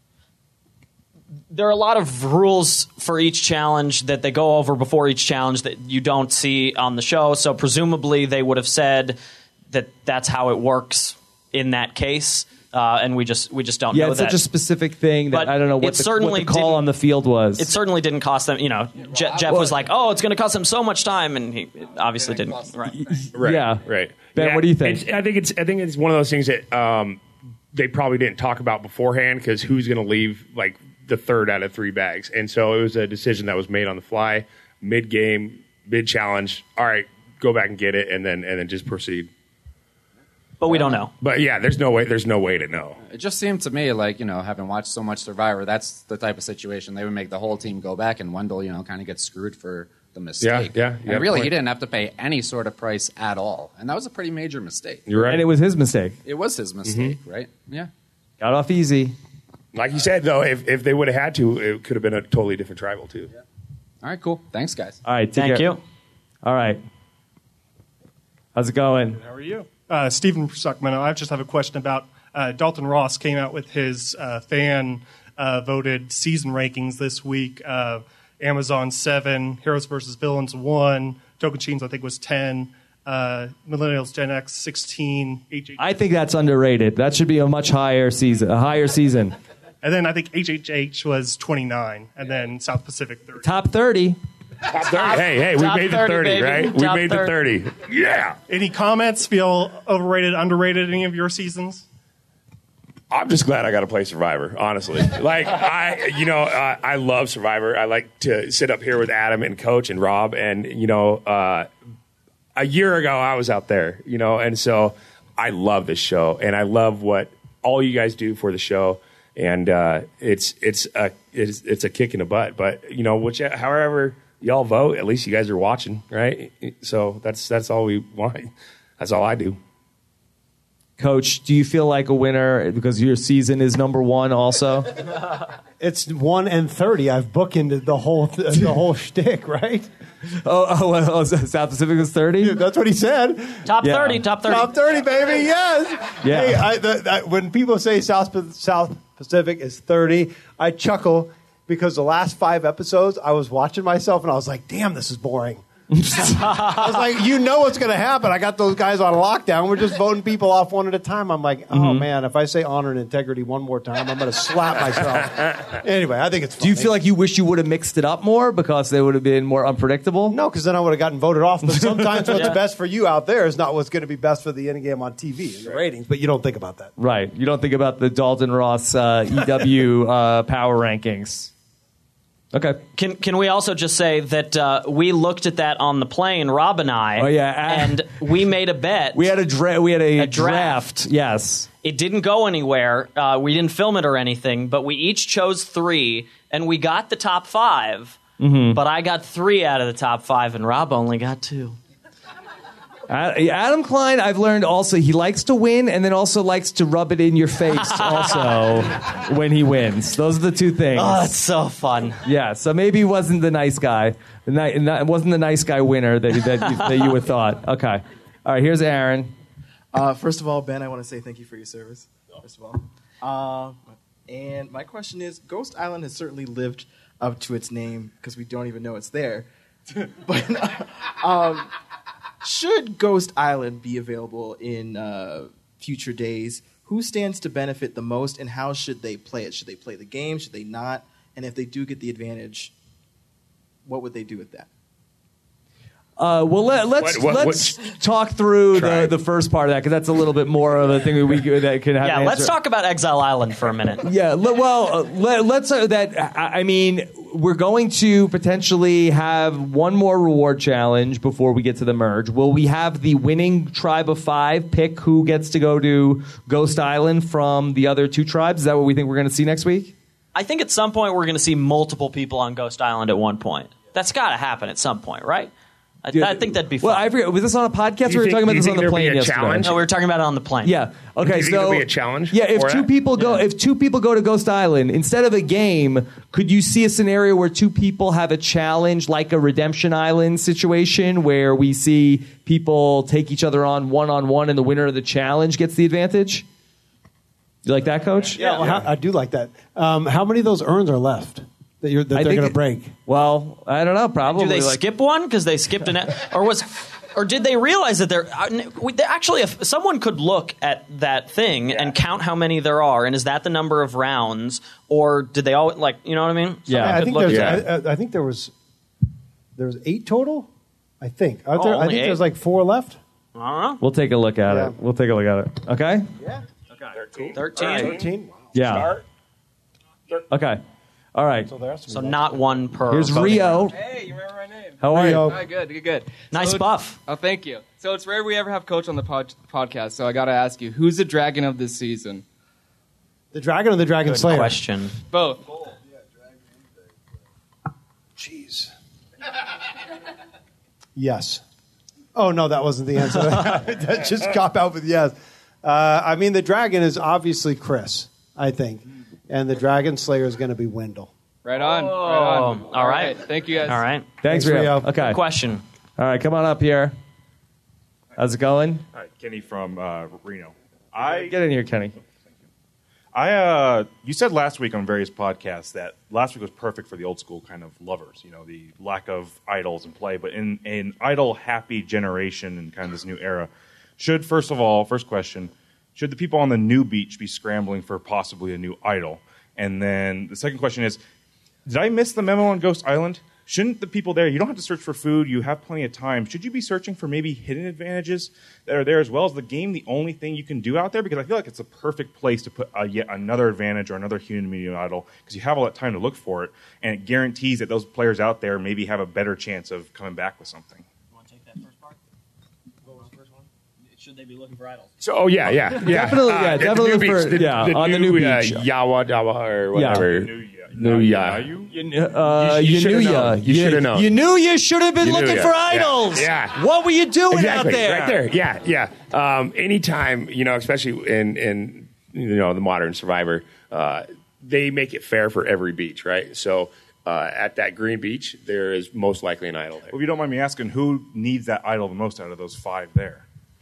There are a lot of rules for each challenge that they go over before each challenge that you don't see on the show. So presumably they would have said that that's how it works in that case, uh, and we just we just don't Yeah, know it's that. such a specific thing that But I don't know it what the, what certainly the call didn't- on the field was. It certainly didn't cost them. You know, Je- Jeff was like, "Oh, it's going to cost them so much time," and he it obviously didn't. Right. Right. Yeah. Right. Ben, Yeah, what do you think? it's- I think it's I think it's one of those things that um, they probably didn't talk about beforehand because who's going to leave like the third out of three bags, and so it was a decision that was made on the fly, mid game, mid challenge. All right, go back and get it, and then and then just proceed. But we don't know. But yeah, there's no way. There's no way to know. It just seemed to me like, you know, having watched so much Survivor, that's the type of situation they would make the whole team go back, and Wendell, you know, kind of gets screwed for the mistake. Yeah, yeah, you got And a really, point. he didn't have to pay any sort of price at all, and that was a pretty major mistake. You're right. and it was his mistake. It was his mistake, Mm-hmm. right? Yeah. Got off easy. Like you said, though, if if they would have had to, it could have been a totally different tribal too. All right, cool. Thanks, guys. All right, take Thank care. you. All right, how's it going? How are you? Uh, Stephen Suckman. I just have a question about uh, Dalton Ross came out with his uh, fan uh, voted season rankings this week. Uh, Amazon seven, Heroes versus Villains one, Tocantins I think was ten, uh, Millennials Gen X sixteen, H H, I think that's underrated. That should be a much higher season. A higher season. and then I think H H H was twenty-nine, and then South Pacific thirty. Top thirty. Top thirty. Hey, hey, we top made the thirty, thirty, baby. right? We Top made the thirty. Yeah. Any comments? Feel overrated, underrated? Any of your seasons? I'm just glad I got to play Survivor, honestly. Like, I, you know, uh, I love Survivor. I like to sit up here with Adam and Coach and Rob. And, you know, uh, a year ago, I was out there, you know, and so I love this show. And I love what all you guys do for the show. And uh, it's it's a, it's, it's a kick in the butt. But, you know, which, however y'all vote, at least you guys are watching, right? So that's that's all we want. That's all I do. Coach, do you feel like a winner because your season is number one also? It's one and thirty. I've bookended the whole the whole shtick, right? oh, oh, well, South Pacific was thirty? That's what he said. Top Yeah. thirty. Top thirty. Top thirty, baby. Yes. Yeah. Hey, I, the, that, when people say South Pa- South Pacific is thirty, I chuckle because the last five episodes, I was watching myself and I was like, "Damn, this is boring." I was like, you know what's going to happen. I got those guys on lockdown. We're just voting people off one at a time. I'm like, oh, Mm-hmm. man, if I say honor and integrity one more time, I'm going to slap myself. Anyway, I think it's funny. Do you feel like you wish you would have mixed it up more because they would have been more unpredictable? No, because then I would have gotten voted off. But sometimes what's Yeah. best for you out there is not what's going to be best for the end game on T V and the ratings, but you don't think about that. Right. You don't think about the Dalton Ross uh, E W uh, power rankings. Okay. Can can we also just say that uh, we looked at that on the plane, Rob and I. Oh, yeah. and we made a bet. We had a dra- we had a, A draft. draft. Yes. It didn't go anywhere. Uh, we didn't film it or anything, but we each chose three, and we got the top five. Mm-hmm. But I got three out of the top five, and Rob only got two. Adam Klein, I've learned also he likes to win and then also likes to rub it in your face also when he wins. Those are the two things. Oh, that's so fun. Yeah, so maybe he wasn't the nice guy. The ni- It wasn't the nice guy winner that that you, that you would thought. Okay. All right, here's Aaron. Uh, first of all, Ben, I want to say thank you for your service. First of all, uh, and my question is: Ghost Island has certainly lived up to its name because we don't even know it's there. But um, should Ghost Island be available in uh, future days? Who stands to benefit the most, and how should they play it? Should they play the game? Should they not? And if they do get the advantage, what would they do with that? Uh, well, let, let's What- what- let's talk through Try. the, the first part of that because that's a little bit more of a thing that we could- that can have. Yeah, an let's answer. talk about Exile Island for a minute. Yeah, le- well, uh, let, let's. Uh, that I, I mean, we're going to potentially have one more reward challenge before we get to the merge. Will we have the winning tribe of five pick who gets to go to Ghost Island from the other two tribes? Is that what we think we're going to see next week? I think at some point we're going to see multiple people on Ghost Island at one point. That's got to happen at some point, right? I, I think that'd be fun. Well, I forget. Was this on a podcast? Do you We were think- talking about do you this on think the there'll be plane a yesterday. challenge? no, we were talking about it on the plane. Yeah. Okay. Do you think so there'll be a challenge Yeah. If for two that? people go, if two people go to Ghost Island instead of a game, could you see a scenario where two people have a challenge, like a Redemption Island situation, where we see people take each other on one on one, and the winner of the challenge gets the advantage? You like that, Coach? Yeah, well, how, I do like that. Um, how many of those urns are left that, you're, that I they're think going it- to break? Well, I don't know. Probably. Do they like, skip one because they skipped an, or was, or did they realize that they're uh, we- they- actually? If someone could look at that thing and count how many there are, and is that the number of rounds, or did they all like? You know what I mean? Yeah. Someone I could think look there's. at that. I, I think there was. There was eight total. I think. Are there, I only think eight? there's like four left. I don't know. We'll take a look at Yeah. it. We'll take a look at it. Okay. Thirteen. Thirteen. Yeah. Okay. All right. So there has to be So one. not one per. Here's voting Rio. round. Hey, you remember my name? How are Rio. you? Hi, good, good, good. Nice So- buff. Oh, thank you. So it's rare we ever have Coach on the pod- podcast, so I got to ask you, who's the dragon of this season? The dragon or the dragon Good slayer? question. Both. Jeez. Yes. Oh no, that wasn't the answer. That just cop out with yes. Uh, I mean, the dragon is obviously Chris, I think, and the dragon slayer is going to be Wendell. Right on. Oh, right on. all right. Thank you guys. All right. Thanks, Thanks, Rio. Rio. Okay. Question. All right, come on up here. How's it going? Hi, Kenny from uh, Reno. I Get in here, Kenny. I uh, you said last week on various podcasts that last week was perfect for the old school kind of lovers. You know, the lack of idols and play, but in an idol happy generation and kind of this new era, should first of all, first question, should the people on the new beach be scrambling for possibly a new idol? And then the second question is, did I miss the memo on Ghost Island? Shouldn't the people there, you don't have to search for food, you have plenty of time. Should you be searching for maybe hidden advantages that are there as well? Is the game the only thing you can do out there? Because I feel like it's a perfect place to put a, yet another advantage or another human medium idol because you have all that time to look for it, and it guarantees that those players out there maybe have a better chance of coming back with something. You want to take that first part? What was the first one? Should they be looking for idols? So, oh yeah, yeah, yeah. Definitely, yeah, Uh, the definitely new beach, for- the- yeah, on the new uh, beach. Yawa Dawa or whatever. New, New ya. you? You, uh, You- you you, shoulda knew ya. known. You shoulda known. You knew you should have been You knew looking ya. for Yeah. idols. Yeah. What were you doing Exactly, out there? right there. Yeah, yeah. Um, anytime, you know, especially in in you know the modern Survivor, uh, they make it fair for every beach, right? So uh, at that green beach, there is most likely an idol there. Well, if you don't mind me asking, who needs that idol the most out of those five there?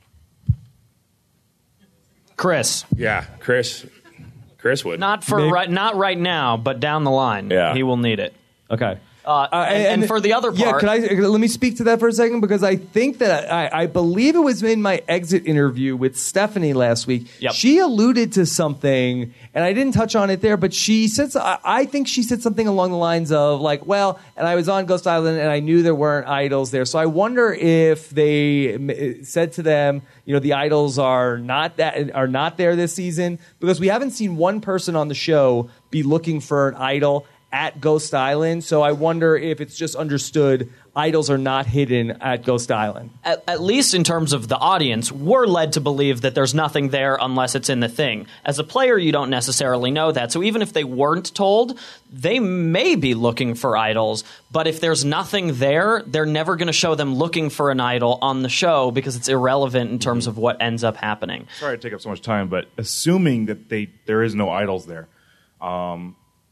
Chris. Yeah, Chris. Chris would. Not for Maybe- right. Not right now, but down the line, Yeah. he will need it. Okay. Uh, and, and for the other yeah, part, could I let me speak to that for a second because I think that I, I believe it was in my exit interview with Stephanie last week. Yep. She alluded to something, and I didn't touch on it there, but she said I, I think she said something along the lines of like, "Well," and I was on Ghost Island, and I knew there weren't idols there, so I wonder if they m- said to them, you know, the idols are not that are not there this season because we haven't seen one person on the show be looking for an idol at Ghost Island, so I wonder if it's just understood idols are not hidden at Ghost Island. at, at least in terms of the audience, we're led to believe that there's nothing there unless it's in the thing. As a player, you don't necessarily know that. So even if they weren't told, they may be looking for idols. But if there's nothing there, they're never going to show them looking for an idol on the show because it's irrelevant in terms of what ends up happening. Sorry to take up so much time, but assuming that they there is no idols there, um,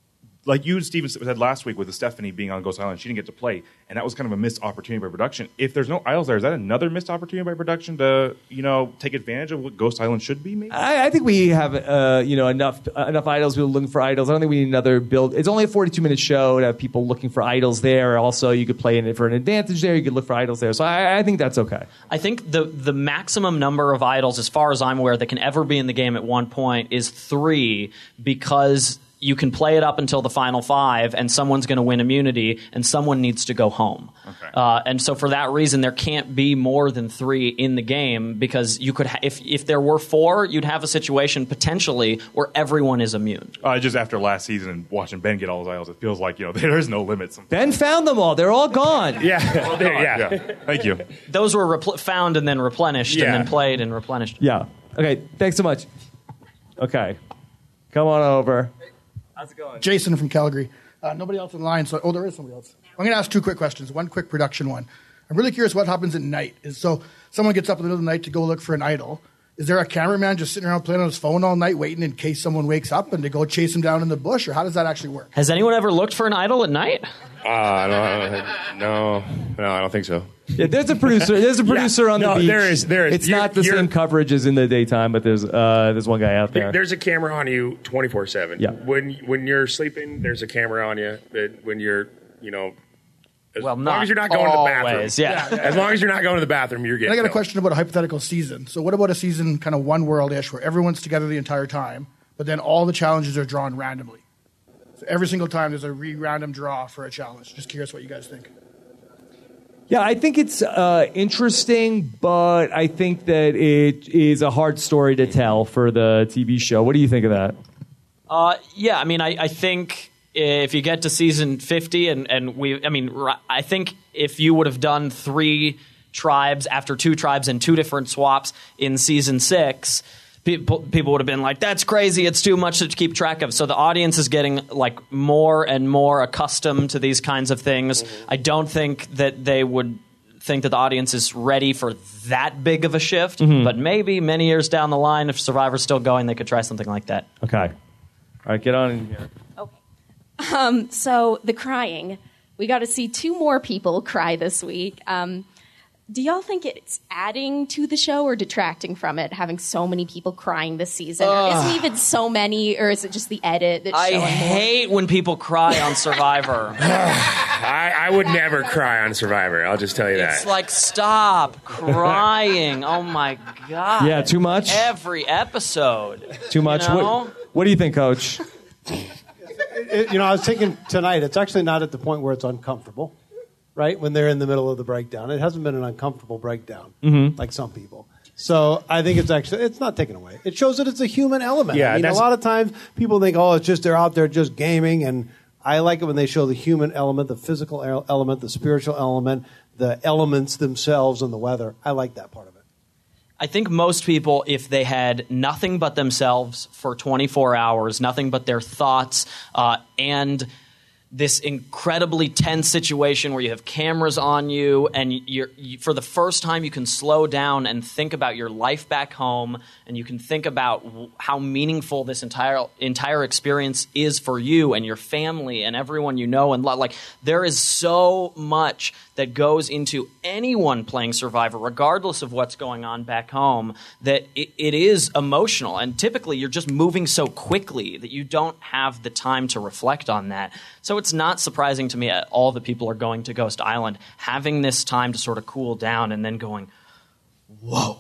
like you and Steven said last week with the Stephanie being on Ghost Island, she didn't get to play, and that was kind of a missed opportunity by production. If there's no idols there, is that another missed opportunity by production to, you know, take advantage of what Ghost Island should be? Maybe. I, I think we have, uh, you know, enough uh, enough idols. People looking for idols. I don't think we need another build. It's only a forty-two minute show to have people looking for idols there. Also, you could play in it for an advantage there. You could look for idols there. So I, I think that's okay. I think the the maximum number of idols, as far as I'm aware, that can ever be in the game at one point is three, because you can play it up until the final five, and someone's going to win immunity, and someone needs to go home. Okay. Uh, and so for that reason, there can't be more than three in the game, because you could, ha- if if there were four, you'd have a situation potentially where everyone is immune. Uh, just after last season and watching Ben get all his idols, it feels like, you know, there is no limit. Sometimes. Ben found them all. They're all gone. Yeah. Oh, There- God, yeah. Thank you. Those were repl- found and then replenished, Yeah. and then played and replenished. Yeah. Okay. Thanks so much. Okay. Come on over. How's it going? Jason from Calgary. Uh, nobody else in line, so oh, there is somebody else. I'm going to ask two quick questions. One quick production one. I'm really curious what happens at night. Is so someone gets up in the middle of the night to go look for an idol. Is there a cameraman just sitting around playing on his phone all night, waiting in case someone wakes up and to go chase him down in the bush, or how does that actually work? Has anyone ever looked for an idol at night? Uh, I don't, I don't, no, no, I don't think so. Yeah, there's a producer. There's a producer Yeah. on the No, beach. there is- there is. It's You're- not the you're- same coverage as in the daytime, but there's uh, there's one guy out there. There's a camera on you twenty-four seven. Yeah. When when you're sleeping, there's a camera on you. That when you're, you know, as Well, long not as you're not going to the bathroom. always, yeah. As long as you're not going to the bathroom, you're And getting. I got a filmed. question about a hypothetical season. So what about a season kind of one world-ish where everyone's together the entire time, but then all the challenges are drawn randomly? So every single time there's a re-random draw for a challenge. Just curious what you guys think. Yeah, I think it's uh, interesting, but I think that it is a hard story to tell for the T V show. What do you think of that? Uh, yeah, I mean, I, I think if you get to season fifty, and, and we, I mean, r- I think if you would have done three tribes after two tribes and two different swaps in season six, people people would have been like, "That's crazy! It's too much to keep track of." So the audience is getting like more and more accustomed to these kinds of things. Mm-hmm. I don't think that they would think that the audience is ready for that big of a shift, Mhm. but maybe many years down the line, if Survivor's still going, they could try something like that. Okay. All right, get on in here. Um, so the crying, we got to see two more people cry this week. Um, do y'all think it's adding to the show or detracting from it, having so many people crying this season? Or Ugh. isn't even so many, or is it just the edit that's I showing more? hate when people cry on Survivor. I, I would never cry on Survivor. I'll just tell you that. It's like, stop crying. Oh my God. Yeah, too much? Every episode. Too much? You know? What, what do you think, Coach? It- you know, I was thinking tonight, it's actually not at the point where it's uncomfortable, right? When they're in the middle of the breakdown. It hasn't been an uncomfortable breakdown, Mhm. like some people. So I think it's actually, it's not taken away. It shows that it's a human element. Yeah, I mean, a that's- lot of times people think, oh, it's just they're out there just gaming. And I like it when they show the human element, the physical el- element, the spiritual element, the elements themselves and the weather. I like that part of it. I think most people, if they had nothing but themselves for twenty-four hours, nothing but their thoughts, uh, and this incredibly tense situation where you have cameras on you, and you're, you, for the first time you can slow down and think about your life back home, and you can think about w- how meaningful this entire entire experience is for you and your family and everyone you know and love. Like, there is so much that goes into anyone playing Survivor, regardless of what's going on back home, that it, it is emotional. And typically you're just moving so quickly that you don't have the time to reflect on that. So it's not surprising to me at all that people are going to Ghost Island, having this time to sort of cool down and then going, whoa.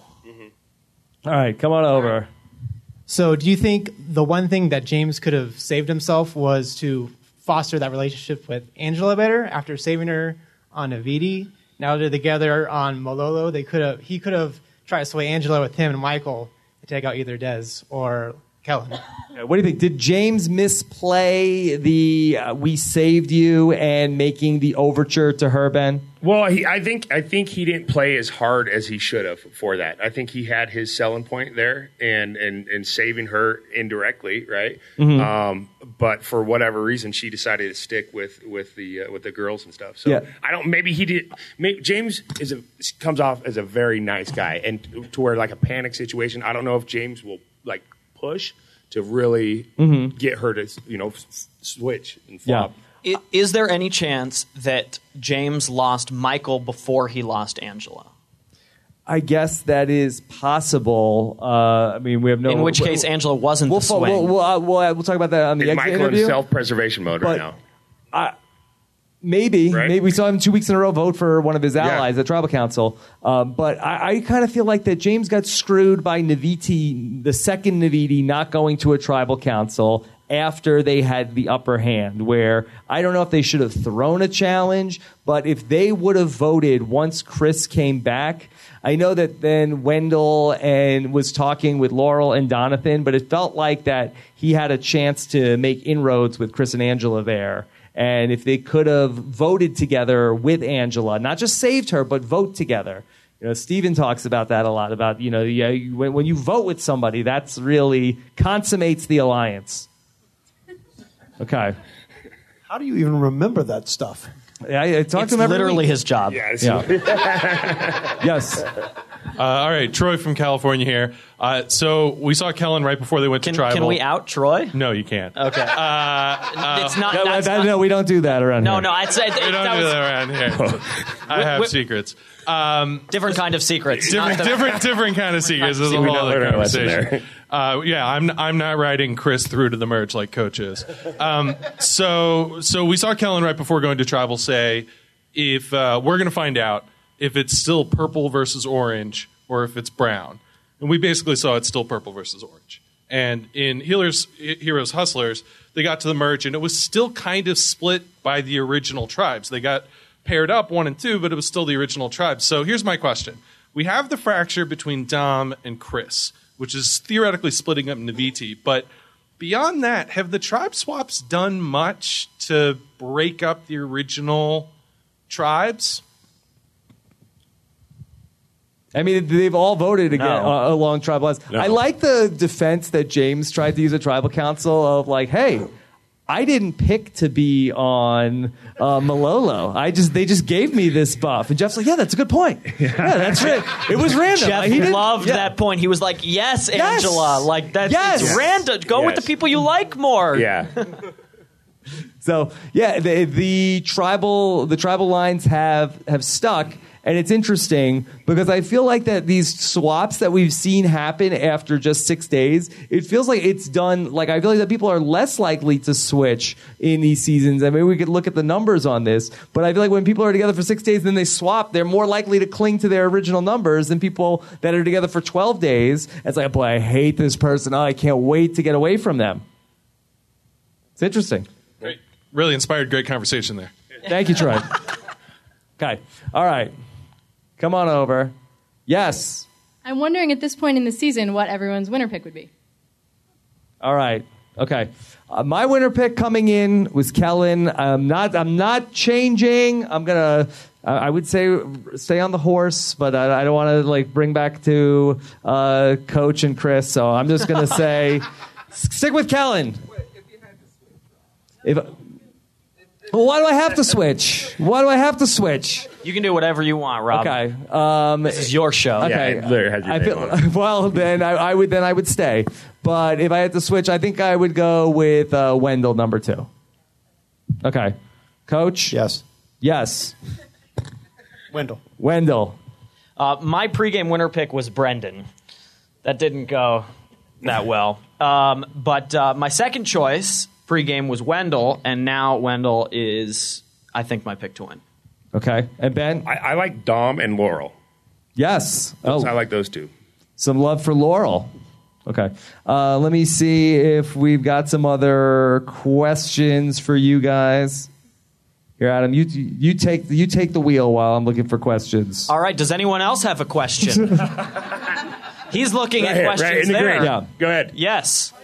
All right, come on over. So, do you think the one thing that James could have saved himself was to foster that relationship with Angela better after saving her on Navidi? Now they're together on Malolo. They could have. He could have tried to sway Angela with him and Michael to take out either Dez or Kellen. Uh, What do you think? Did James misplay the uh, "we saved you" and making the overture to her, Ben? Well, he, I think I think he didn't play as hard as he should have for that. I think he had his selling point there, and and, and saving her indirectly, right? Mhm. Um, but for whatever reason, she decided to stick with with the uh, with the girls and stuff. So Yeah. I don't. Maybe he did. Maybe, James is a comes off as a very nice guy, and to where like a panic situation. I don't know if James will like push to really Mhm. get her to, you know, s- switch and flop. I- Is there any chance that James lost Michael before he lost Angela? I guess that is possible. Uh, I mean, we have no. In which case, Angela wasn't we'll, the fo- swing. We'll, we'll, uh, we'll, uh, we'll talk about that on the And exit Michael in interview. self-preservation mode right But- now. I, maybe, maybe we saw him two weeks in a row vote for one of his allies at Tribal Council. Um, but I, I kind of feel like that James got screwed by Naviti, the second Naviti, not going to a Tribal Council after they had the upper hand. Where I don't know if they should have thrown a challenge, but if they would have voted once Chris came back. I know that then Wendell and was talking with Laurel and Donathan, but it felt like that he had a chance to make inroads with Chris and Angela there. And if they could have voted together with Angela, not just saved her, but vote together. You know, Steven talks about that a lot, about, you know, yeah, you, when, when you vote with somebody, that's really consummates the alliance. Okay. How do you even remember that stuff? Yeah, I, I talked It's to him every literally week. his job. Yes. Yeah. Yes. Uh, all right, Troy from California here. Uh, so we saw Kellen right before they went Can, to tribal. can we out Troy? No, you can't. Okay. Uh, uh, it's not. No, that's that- not- no, we don't do that around No, here. no. I'd say we don't that do was that around here. I have Wh- wh- secrets. Um, different kind of secrets. different, not the- different, different kind of secrets. There's a We whole know other we're not listening conversation. Uh, yeah, I'm I'm not riding Chris through to the merge like Coach is. Um, so so we saw Kellen right before going to tribal say, if uh, we're going to find out if it's still purple versus orange or if it's brown, and we basically saw it's still purple versus orange. And in Healers, Heroes Hustlers, they got to the merge, and it was still kind of split by the original tribes. They got paired up one and two, but it was still the original tribes. So here's my question. We have the fracture between Dom and Chris, which is theoretically splitting up Naviti. But beyond that, have the tribe swaps done much to break up the original tribes? I mean, they've all voted again No. uh, along tribal lines. No. I like the defense that James tried to use at Tribal Council of like, hey, I didn't pick to be on uh, Malolo. I just they just gave me this buff, and Jeff's like, yeah, that's a good point. Yeah, that's right. It was random. Jeff He didn't- loved yeah. that point. He was like, "Yes, Yes. Angela, like that's Yes. it's random. Go with Yes. the people you like more." Yeah. So yeah, the, the tribal the tribal lines have have stuck, and it's interesting because I feel like that these swaps that we've seen happen after just six days, it feels like it's done. Like I feel like that people are less likely to switch in these seasons. I mean, we could look at the numbers on this, but I feel like when people are together for six days and then they swap, they're more likely to cling to their original numbers than people that are together for twelve days. It's like, boy, I hate this person. Oh, I can't wait to get away from them. It's interesting. Great. Really inspired, great conversation there. Thank you, Troy. Okay. All right. Come on over. Yes. I'm wondering at this point in the season what everyone's winner pick would be. All right. Okay. Uh, my winner pick coming in was Kellen. I'm not. I'm not changing. I'm gonna. Uh, I would say stay on the horse, but I, I don't want to like bring back to uh, Coach and Chris. So I'm just gonna say stick with Kellen. If. Well, why do I have to switch? Why do I have to switch? You can do whatever you want, Rob. Okay. Um, This is your show. Okay. Yeah, it literally has your I name feel, on it. well, then I, I would then I would stay. But if I had to switch, I think I would go with uh, Wendell number two. Okay, Coach. Yes. Yes. Wendell. Wendell. Uh, my pregame winner pick was Brendan. That didn't go that well. Um, but uh, my second choice pregame was Wendell, and now Wendell is, I think, my pick to win. Okay, and Ben. I, I like Dom and Laurel. Yes. Those- Oh, I like those two. some love for Laurel. Okay. Uh, let me see if we've got some other questions for you guys. Here, Adam, you you take you take the wheel while I'm looking for questions. All right, does anyone else have a question? He's looking Right at here, questions right in the there. green. Yeah. Go ahead. Yes.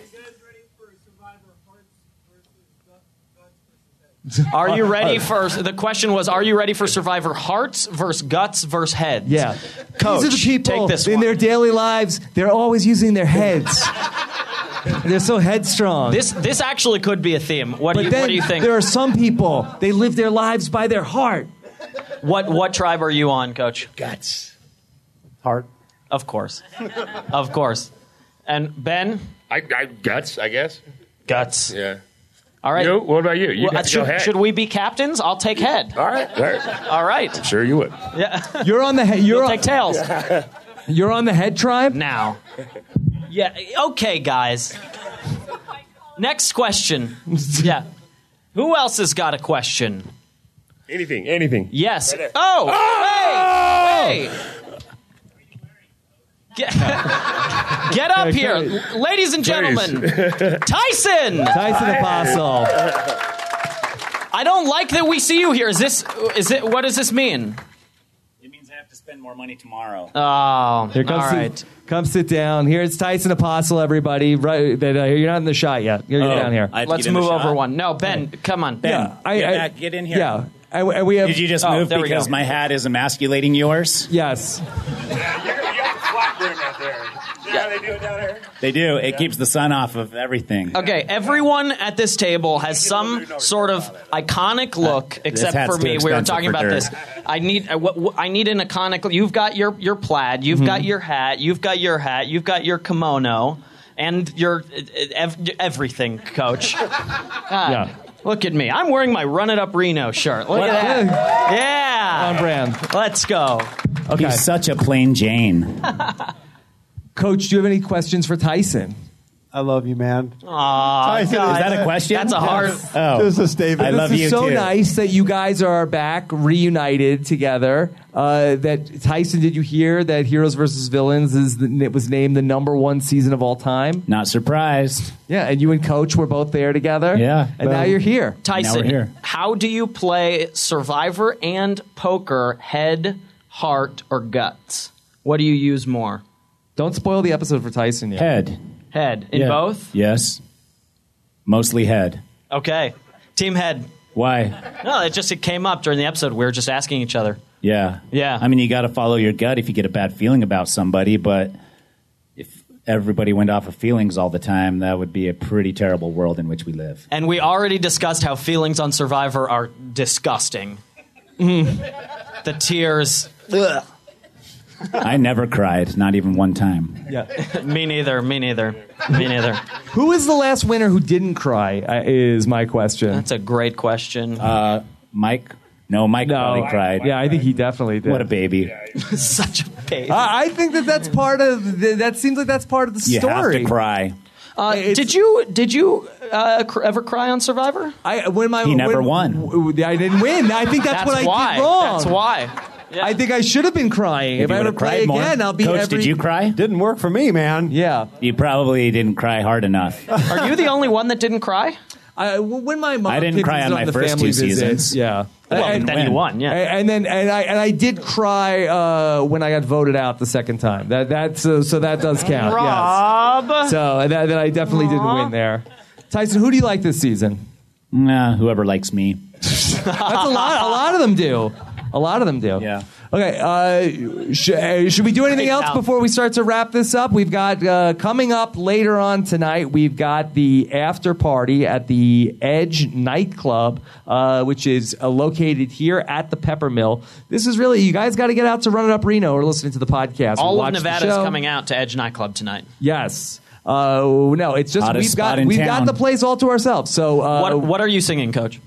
Are you ready for the question was are you ready for Survivor Hearts versus Guts versus Heads? Yeah. Coach, These are the people take this in one. their daily lives, they're always using their heads. They're so headstrong. This this actually could be a theme. What do but you then what do you think? there are some people, they live their lives by their heart. What what tribe are you on, Coach? Guts. Heart. Of course. Of course. And Ben? I, I guts, I guess. Guts. Yeah. All right. You? What about you? You Well, get to should, go head. should we be captains? I'll take head. All right. All right. All right. Sure you would. Yeah. You're on the head. You're You'll on, take tails. You're on the head tribe now. Yeah. Okay, guys. Next question. Yeah. Who else has got a question? Anything. Anything. Yes. Right there. Oh. Oh! Hey. Hey. Get, get up here, ladies and gentlemen. Tyson. Tyson Apostle. I don't like that we see you here. Is this? Is it? What does this mean? It means I have to spend more money tomorrow. Oh, Here, come all sit, right. Come sit down. Here's Tyson Apostle, everybody. Right, that uh, you're not in the shot yet. You're Oh, down here. I have to Let's get in the move shot? over one. No, Ben, come on. Ben, Yeah, I- get, I- back, get in here. Yeah, and, and we have. Did you just Oh, move there we because go. my hat is emasculating yours? Yes. Yeah, they do it down here. They do. It keeps the sun off of everything. Okay, everyone at this table has some sort of iconic look, except hat's for too me. We were expensive talking for about dirt. this. I need. uh, what- what- I need an iconic. You've got your your plaid. You've got your hat. You've got your hat. You've got your kimono, and your uh, ev- everything, Coach. God, Yeah. Look at me. I'm wearing my Run It Up Reno shirt. Look at that. Yeah. On brand. Let's go. Okay. He's such a plain Jane. Coach, do you have any questions for Tyson? I love you, man. Aw, Tyson, God. Is that a question? That's a hard. Oh, This is a statement. I love This you is so too. nice that you guys are back reunited together. Uh, that Tyson, did you hear that Heroes versus Villains is the, it was named the number one season of all time? Not surprised. Yeah, and you and Coach were both there together. Yeah. and now you're here. Tyson, Now we're here. how do you play Survivor and poker, head, heart, or guts? What do you use more? Don't spoil the episode for Tyson yet. Head. Head. In Yeah. both? Yes. Mostly head. Okay. Team head. Why? No, it just it came up during the episode. We were just asking each other. Yeah. Yeah. I mean, you got to follow your gut if you get a bad feeling about somebody, but if everybody went off of feelings all the time, that would be a pretty terrible world in which we live. And we already discussed how feelings on Survivor are disgusting. The tears. Ugh. I never cried, not even one time. Yeah. Me neither. Me neither. Me neither. Who is the last winner who didn't cry? Uh, is my question. That's a great question. Uh, Mike? No, Mike probably cried. Yeah, I think he definitely did. What a baby. Such a baby. I, I think that that's part of the, that. Seems like that's part of the You story. have to cry. Uh, did you did you uh, cr- ever cry on Survivor? I when my He never when, won. w- w- I didn't win. I think that's, That's what I why. did wrong. That's why. Yeah. I think I should have been crying. If, If you I ever would've play cried more. again, I'll be Coach, every. did you cry? Didn't work for me, man. Yeah. You probably didn't cry hard enough. Are you the only one that didn't cry? I, when my mom I didn't picked cry us on on my the first family two visits, seasons. Yeah. Well, and, then you won, yeah. and and then and I and I did cry uh, when I got voted out the second time. That that's uh, so that does count. Rob. Yes. So that, that I definitely didn't win there. Tyson, who do you like this season? Nah, whoever likes me. That's a lot. A lot of them do. A lot of them do. Yeah. Okay. Uh, sh- uh, should we do anything Right else now. before we start to wrap this up? We've got uh, coming up later on tonight. We've got the after party at the Edge nightclub, uh, which is uh, located here at the Pepper Mill. This is really you guys got to get out to Run It Up Reno or listening to the podcast. All Watch of the Nevada is show. coming out to Edge Nightclub tonight. Yes. Uh, no, it's just Hottest we've spot got in we've town. got the place all to ourselves. So uh, What What are you singing, Coach?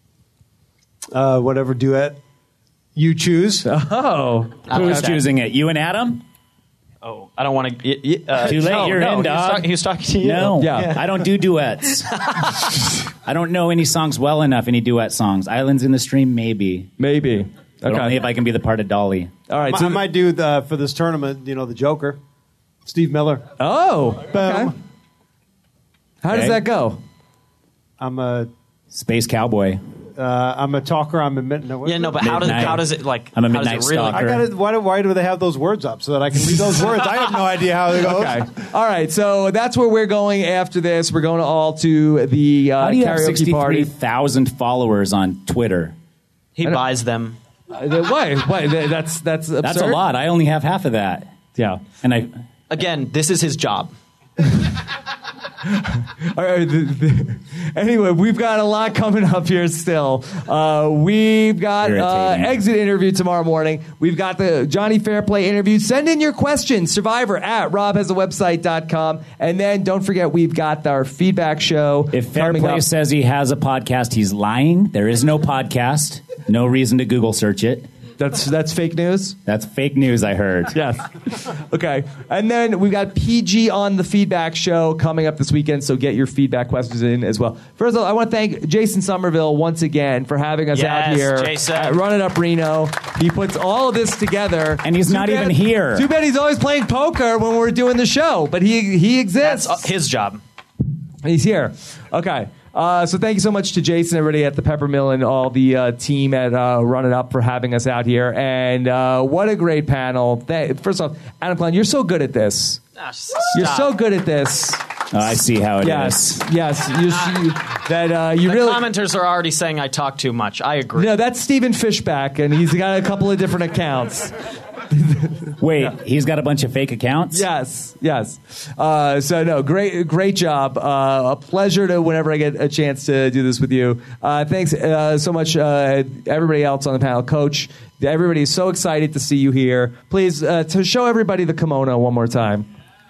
Uh, whatever duet you choose. Oh, Who's Okay. choosing it? You and Adam? Oh, I don't want to. Uh, Too late, no, you're no, in, he was dog. talk- He was talking to you. No. Yeah. I don't do duets. I don't know any songs well enough, any duet songs. Islands in the Stream, maybe. maybe. But only Okay. if I can be the part of Dolly. All right. I So might do the, for this tournament, you know, the Joker, Steve Miller. oh, Boom. okay. How does Okay. that go? I'm a Space Cowboy. uh, I'm a talker. I'm a mid- no, what- Yeah, no, but how does Midnight. how does it like? I'm a how does midnight it really, stalker. I got it. Why do, why do they have those words up so that I can read those words? I have no idea how it goes. Okay. All right. So that's where we're going after this. We're going all to the uh, How do you have karaoke sixty-three party. thousand followers on Twitter? He buys them. Uh, why? Why? That's that's absurd. That's a lot. I only have half of that. Yeah. And I Again, this is his job. All right. The, the, anyway, we've got a lot coming up here still. Uh, we've got uh, exit interview tomorrow morning. We've got the Johnny Fairplay interview. Send in your questions. Survivor at rob has a website dot com. And then don't forget, we've got our feedback show. If Fairplay says he has a podcast, he's lying. There is no podcast. No reason to Google search it. That's that's fake news? That's fake news, I heard. Yes. Okay. And then we've got P G on the feedback show coming up this weekend, so get your feedback questions in as well. First of all, I want to thank Jason Somerville once again for having us Yes, out here Jason. at Run It Up Reno. He puts all of this together. And he's Too not bad- even here. Too bad he's always playing poker when we're doing the show, but he, he exists. That's uh, his job. He's here. Okay. Uh, so thank you so much to Jason, everybody at the Peppermill, and all the uh, team at uh, Run It Up for having us out here. And uh, what a great panel. Th- First off, Adam Klein, you're so good at this. Ah, You're stop. so good at this. Oh, I see how it is. Yes, yes. You, you, that uh, you the really. commenters are already saying I talk too much. I agree. No, that's Stephen Fishback, and he's got a couple of different accounts. Wait, he's got a bunch of fake accounts? Yes, yes. Uh, so no, great, great job. Uh, a pleasure to whenever I get a chance to do this with you. Uh, thanks uh, so much, uh, everybody else on the panel, Coach. Everybody is so excited to see you here. Please uh, to show everybody the kimono one more time.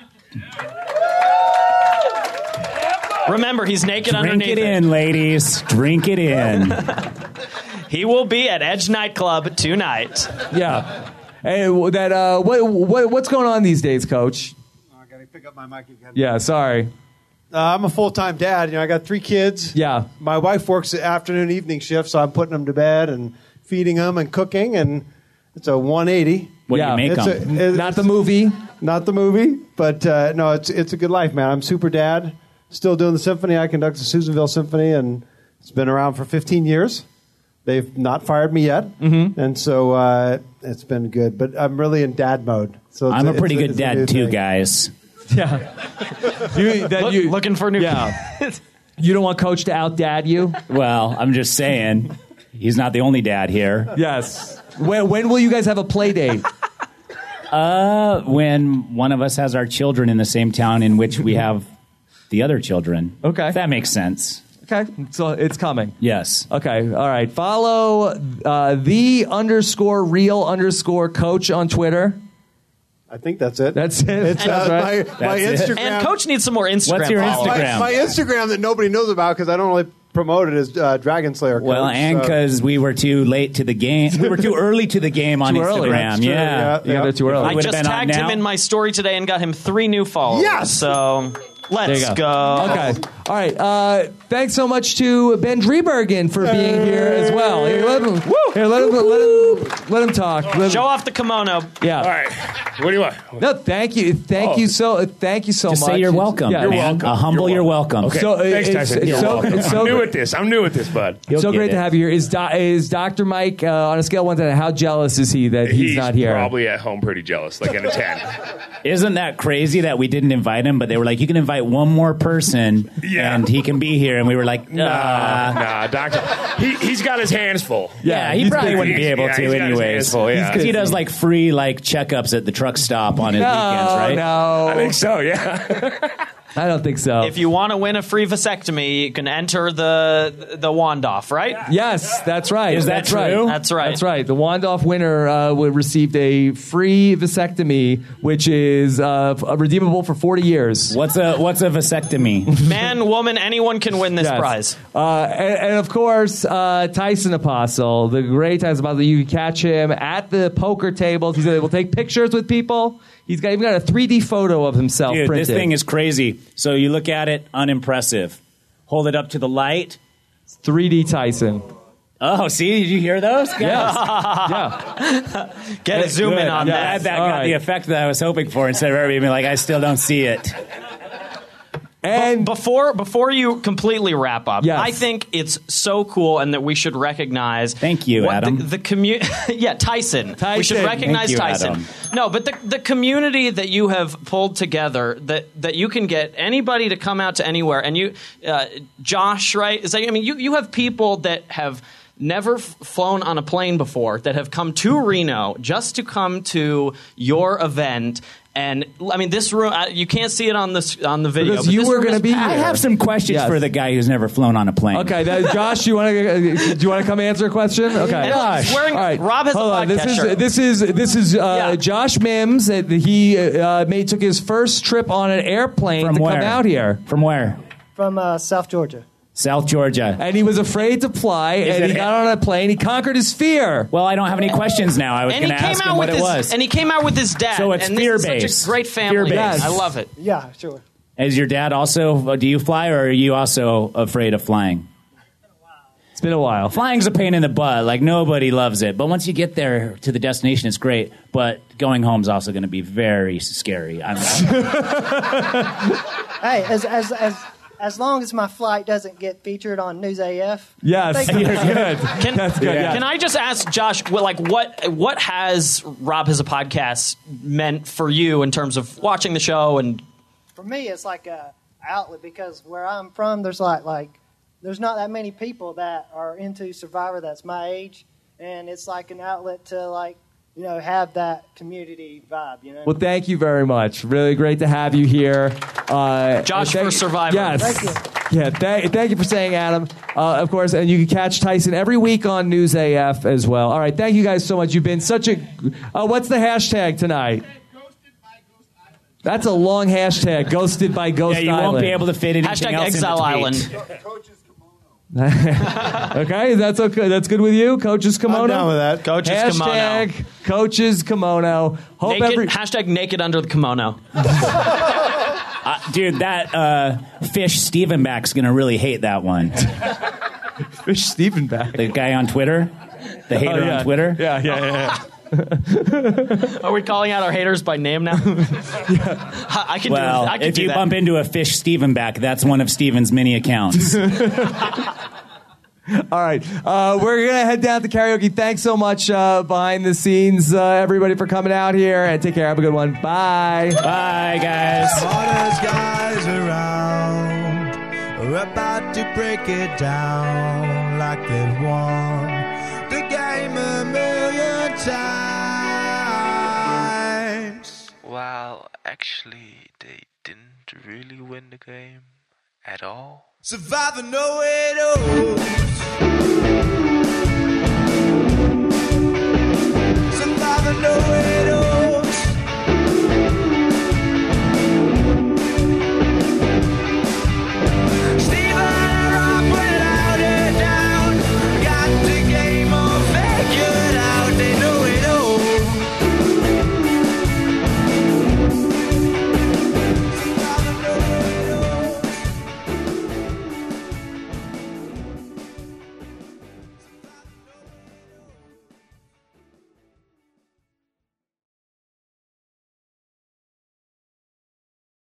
Remember, he's naked Drink underneath it in, ladies. Drink it in. He will be at Edge Nightclub tonight. Yeah. Hey, that uh, what, what what's going on these days, Coach? Oh, I got to pick up my mic again. Yeah, sorry. Uh, I'm a full-time dad. You know, I got three kids. Yeah. My wife works the afternoon, evening shift, so I'm putting them to bed and feeding them and cooking, and it's a one eighty. What do you make It's them? a- it's- Not the movie. Not the movie, but uh, no, it's it's a good life, man. I'm super dad. Still doing the symphony. I conduct the Susanville Symphony, and it's been around for fifteen years. They've not fired me yet, mm-hmm. and so uh, it's been good. But I'm really in dad mode. So it's I'm a pretty it's good it's a new dad, too, thing. guys. Yeah. You, that Look- you, looking for new. Yeah. You don't want Coach to out-dad you? Well, I'm just saying, he's not the only dad here. Yes. When, when will you guys have a play date? Uh, when one of us has our children in the same town in which we have the other children. Okay. If that makes sense. Okay, so it's coming. Yes. Okay, all right. Follow uh, the underscore real underscore coach on Twitter. I think that's it. That's it. It's, That's uh, right. my, my That's it. Instagram. And Coach needs some more Instagram What's your followers. Instagram? My, my Instagram that nobody knows about because I don't really promote it is uh, Dragon Slayer. Coach, Well, and so- because we were too late to the game. We were too early to the game on Too early. Instagram. That's true, Yeah. yeah. You got there too early. I would've just been on tagged him now. in my story today and got him three new followers. Yes! So let's There you go. Okay. All right. Uh, thanks so much to Ben Driebergen for being here as well. Here, let him, here, let him, let him, let him talk. Let him- Show off the kimono. yeah. All right. What do you want? No, thank you, thank Oh. you so, thank you so Just much. say you're welcome. Yeah, You're man. welcome. A humble you're welcome. Okay. So, uh, Thanks, it's- Tyson. it's You're so- welcome. it's so I'm new good. at this. I'm new at this, bud. He'll so get great to it. have you here. Is, Do- is Doctor Mike uh, on a scale of one to ten? How jealous is he that he's, He's not here? probably at home pretty jealous, like at a ten. Isn't that crazy that we didn't invite him, but they were like, you can invite one more person Yeah. and he can be here. And we were like, nah. Nah, nah, doctor. He, he's got his hands full. Yeah, he he's probably busy. wouldn't be able Yeah, to he's got his hands anyways. full, yeah. Because he does like free like checkups at the truck stop on his no, weekends, right? no. I think so, yeah. I don't think so. If you want to win a free vasectomy, you can enter the the Wandoff, right? Yes, that's right. Is that that's true? Right. That's right. That's right. The Wandoff winner uh, would received a free vasectomy, which is uh, f- redeemable for forty years. What's a what's a vasectomy? Man, woman, anyone can win this Yes. prize. Uh, and, and of course, uh, Tyson Apostle, the great Tyson Apostle. You can catch him at the poker tables. He's able to take pictures with people. He's got even got a three D photo of himself Dude, printed. this thing is crazy. So you look at it, unimpressive. Hold it up to the light. three D Tyson. Oh, see, did you hear those? Guys? Yeah. yeah. Get a zoom Good. in on I'm that. glad that All got right. the effect that I was hoping for instead of everybody being like, I still don't see it. And Before before you completely wrap up, Yes. I think it's so cool and that we should recognize. Thank you, what Adam. The, the commu- yeah, Tyson. We Tyson. should recognize Thank you, Tyson. Adam. No, but the the community that you have pulled together, that that you can get anybody to come out to anywhere, and you, uh, Josh, right? Is that, I mean, you you have people that have never f- flown on a plane before that have come to Reno just to come to your event. And I mean, this room, uh, you can't see it on this on the video. Because but you this were room gonna is be packed. I have some questions Yes. for the guy who's never flown on a plane. Okay, that, Josh, you want to do you want to come answer a question? Okay, And look, he's wearing, All right. Rob has Hold a on. podcast This is shirt. this is this is uh, Josh Mims. Uh, He uh, made took his first trip on an airplane From to where? come out here. From where? From uh, South Georgia. South Georgia. And he was afraid to fly, Is and it- he got on a plane. He conquered his fear. Well, I don't have any questions now. I was and going he to came ask out him what with it his, was. and he came out with his dad. So it's and this fear-based. is such a great family. Fear-based. I love it. Yeah, sure. Is your dad also, do you fly or are you also afraid of flying? It's been a while. Flying's a pain in the butt. Like, nobody loves it. But once you get there to the destination, it's great. But going home is also going to be very scary. I'm Hey, as as as as long as my flight doesn't get featured on News A F. Yes, I think- you're good. Can, That's good. Yeah. can I just ask, Josh, what, like what what has Rob Has a Podcast meant for you in terms of watching the show? And For me, it's like a outlet because where I'm from, there's like like there's not that many people that are into Survivor that's my age, and it's like an outlet to like you know have that community vibe. You know. Well, thank you very much. Really great to have you here. Uh, Josh and for Survivor. Yes. Thank you. Yeah, th- thank you for saying, Adam. Uh, of course, and you can catch Tyson every week on News A F as well. All right, thank you guys so much. You've been such a... Uh, what's the hashtag tonight? That's a long hashtag, ghosted by Ghost Yeah, you Island. won't be able to fit anything Hashtag else Exile in Island. Okay, that's okay. That's good with you, Coach's Kimono? I'm down with that. Coach's hashtag kimono. Coach's Kimono. Hope Naked, every... hashtag naked under the kimono. Uh, dude, that uh, Fish Stevenback's going to really hate that one. Fish Stevenback. The guy on Twitter? The hater Oh, yeah. on Twitter? Yeah, yeah, yeah. Are we calling out our haters by name now? I, I can Well, do. I can if do you that. bump into a Fish Stevenback, that's one of Steven's many accounts. All right. Uh, we're going to head down to karaoke. Thanks so much uh, behind the scenes, uh, everybody, for coming out here. And take care. Have a good one. Bye. Bye, guys. Smartest guys around are about to break it down like they've won the game a million times. Well, actually, they didn't really win the game at all. Survivor know it all. Survivor know it all.